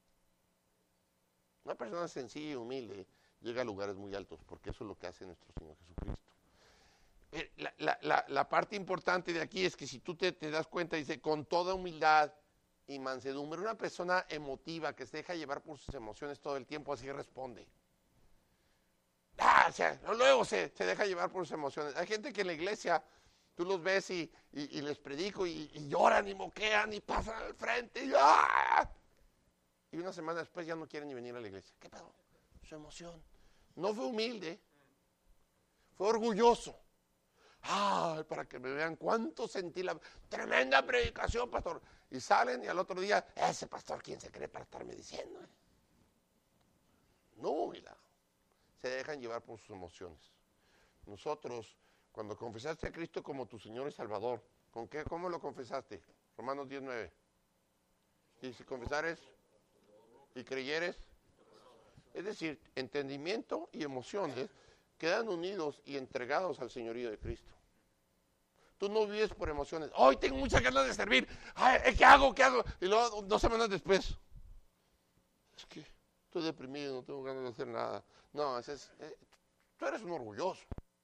Una persona sencilla y humilde llega a lugares muy altos, porque eso es lo que hace nuestro Señor Jesucristo. La, la, la, la parte importante de aquí es que si tú te, te das cuenta, dice, con toda humildad y mansedumbre, una persona emotiva que se deja llevar por sus emociones todo el tiempo, así responde. Ah, o sea, luego se, se deja llevar por sus emociones. Hay gente que en la iglesia, tú los ves y, y, y les predico y, y lloran y moquean y pasan al frente y, ¡ah! Y una semana después ya no quieren ni venir a la iglesia. ¿Qué pasó? Su emoción. No fue humilde, fue orgulloso. Ah, para que me vean cuánto sentí la tremenda predicación, pastor. Y salen y al otro día, ese pastor, ¿quién se cree para estarme diciendo? No, mira, se dejan llevar por sus emociones. Nosotros, cuando confesaste a Cristo como tu Señor y Salvador, ¿con qué? ¿Cómo lo confesaste? Romanos diez nueve. Y si confesares y creyeres, es decir, entendimiento y emociones quedan unidos y entregados al señorío de Cristo. Tú no vives por emociones. Hoy tengo muchas ganas de servir. Ay, ¿qué hago? ¿Qué hago? Y luego, dos semanas después, es que estoy deprimido, no tengo ganas de hacer nada. No, es, es, es, tú eres un orgulloso.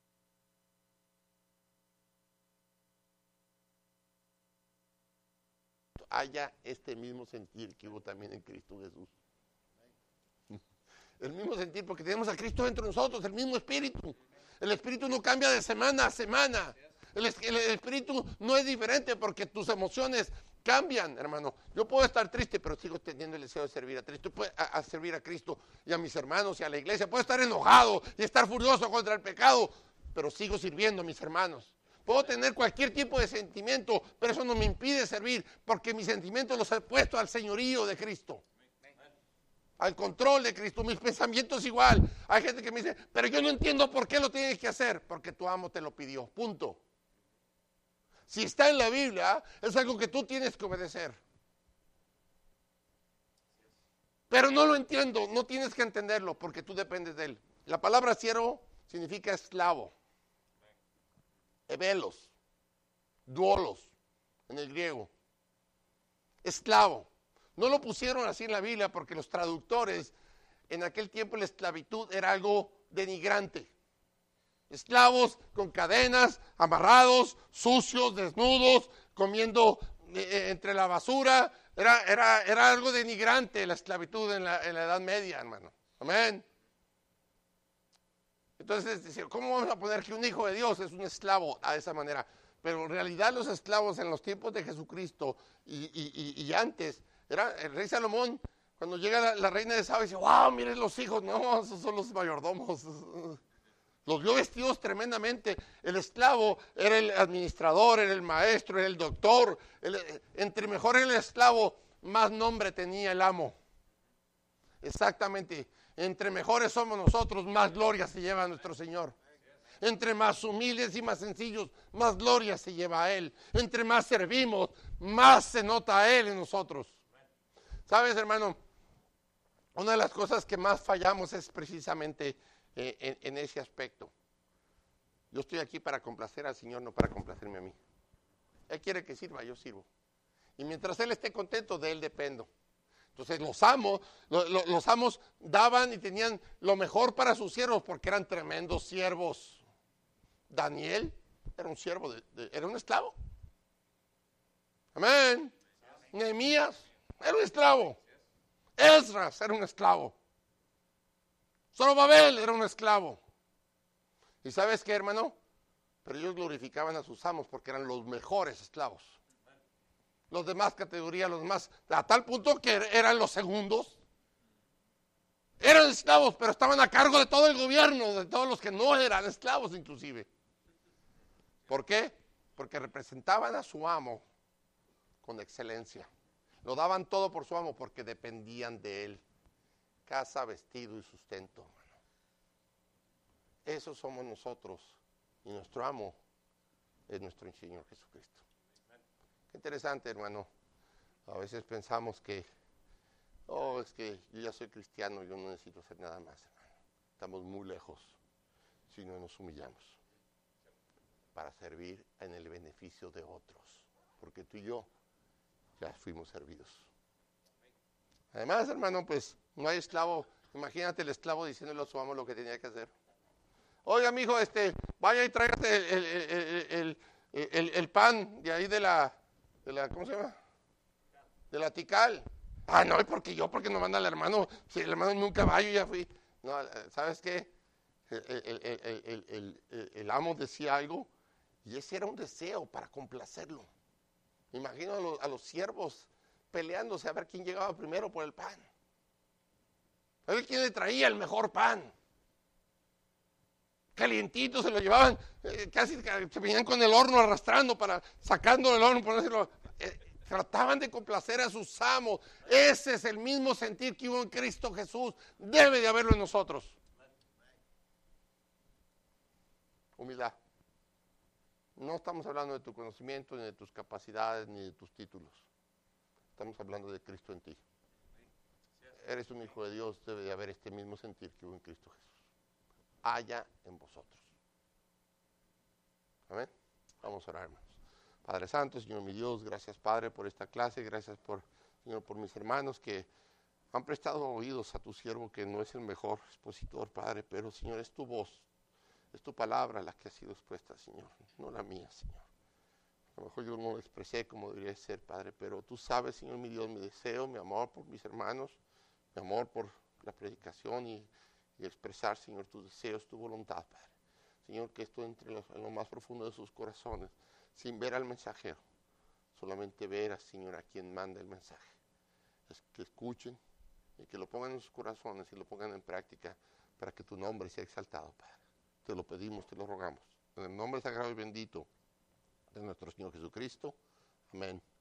Haya este mismo sentir que hubo también en Cristo Jesús. El mismo sentir, porque tenemos a Cristo dentro de nosotros, el mismo espíritu. El espíritu no cambia de semana a semana. El, el, el espíritu no es diferente porque tus emociones cambian, hermano. Yo puedo estar triste, pero sigo teniendo el deseo de servir a Cristo, a, a servir a Cristo y a mis hermanos y a la iglesia. Puedo estar enojado y estar furioso contra el pecado, pero sigo sirviendo a mis hermanos. Puedo tener cualquier tipo de sentimiento, pero eso no me impide servir, porque mis sentimientos los he puesto al señorío de Cristo. Al control de Cristo, mis pensamientos igual. Hay gente que me dice, pero yo no entiendo por qué lo tienes que hacer, porque tu amo te lo pidió, punto. Si está en la Biblia, es algo que tú tienes que obedecer. Pero no lo entiendo, no tienes que entenderlo, porque tú dependes de él. La palabra siervo significa esclavo. Ebelos, duolos, en el griego. Esclavo. No lo pusieron así en la Biblia porque los traductores en aquel tiempo la esclavitud era algo denigrante. Esclavos con cadenas, amarrados, sucios, desnudos, comiendo eh, entre la basura. Era, era, era algo denigrante la esclavitud en la, en la Edad Media, hermano. Amén. Entonces, ¿cómo vamos a poner que un hijo de Dios es un esclavo a esa manera? Pero en realidad los esclavos en los tiempos de Jesucristo y, y, y, y antes, era el rey Salomón, cuando llega la, la reina de Saba y dice, wow, miren los hijos, no, esos son los mayordomos. Los vio vestidos tremendamente. El esclavo era el administrador, era el maestro, era el doctor. El, entre mejor era el esclavo, más nombre tenía el amo. Exactamente. Entre mejores somos nosotros, más gloria se lleva a nuestro Señor. Entre más humildes y más sencillos, más gloria se lleva a Él. Entre más servimos, más se nota a Él en nosotros. ¿Sabes, hermano? Una de las cosas que más fallamos es precisamente eh, en, en ese aspecto. Yo estoy aquí para complacer al Señor, no para complacerme a mí. Él quiere que sirva, yo sirvo. Y mientras Él esté contento, de Él dependo. Entonces los amos, los, los amos daban y tenían lo mejor para sus siervos porque eran tremendos siervos. Daniel era un siervo, de, de, era un esclavo. Amén. Nehemías era un esclavo. Esdras era un esclavo. Zorobabel era un esclavo. ¿Y sabes qué, hermano? Pero ellos glorificaban a sus amos porque eran los mejores esclavos. Los demás categorías, los demás, a tal punto que eran los segundos. Eran esclavos, pero estaban a cargo de todo el gobierno, de todos los que no eran esclavos inclusive. ¿Por qué? Porque representaban a su amo con excelencia. Lo daban todo por su amo porque dependían de él. Casa, vestido y sustento. Eso somos nosotros y nuestro amo es nuestro Señor Jesucristo. Qué interesante, hermano. A veces pensamos que, oh, es que yo ya soy cristiano, yo no necesito hacer nada más, hermano. Estamos muy lejos si no nos humillamos para servir en el beneficio de otros. Porque tú y yo ya fuimos servidos. Además, hermano, pues no hay esclavo. Imagínate el esclavo diciéndole a su amo lo que tenía que hacer. Oiga, mijo, este, vaya y tráigate el, el, el, el, el, el pan de ahí de la, de la, ¿cómo se llama? De la Tikal. Ah, no, porque yo, porque no manda el hermano. Si el hermano en un caballo ya fui. No, ¿sabes qué? El, el, el, el, el, el, el amo decía algo y ese era un deseo para complacerlo. Me imagino a los, a los siervos peleándose a ver quién llegaba primero por el pan. A ver quién le traía el mejor pan. Calientito se lo llevaban, eh, casi se venían con el horno arrastrando para sacando del horno, ponérselo. Eh, trataban de complacer a sus amos. Ese es el mismo sentir que hubo en Cristo Jesús. Debe de haberlo en nosotros. Humildad. No estamos hablando de tu conocimiento, ni de tus capacidades, ni de tus títulos. Estamos hablando de Cristo en ti. Eres un hijo de Dios, debe de haber este mismo sentir que hubo en Cristo Jesús. Haya en vosotros. Amén. Vamos a orar, hermanos. Padre Santo, Señor mi Dios, gracias, Padre, por esta clase. Gracias, por, Señor, por mis hermanos que han prestado oídos a tu siervo, que no es el mejor expositor, Padre, pero, Señor, es tu voz. Es tu palabra la que ha sido expuesta, Señor, no la mía, Señor. A lo mejor yo no lo expresé como debería ser, Padre, pero tú sabes, Señor mi Dios, mi deseo, mi amor por mis hermanos, mi amor por la predicación y, y expresar, Señor, tus deseos, tu voluntad, Padre. Señor, que esto entre en lo, en lo más profundo de sus corazones, sin ver al mensajero, solamente ver, a, Señor, a quien manda el mensaje. Es que escuchen y que lo pongan en sus corazones y lo pongan en práctica para que tu nombre sea exaltado, Padre. Te lo pedimos, te lo rogamos. En el nombre sagrado y bendito de nuestro Señor Jesucristo. Amén.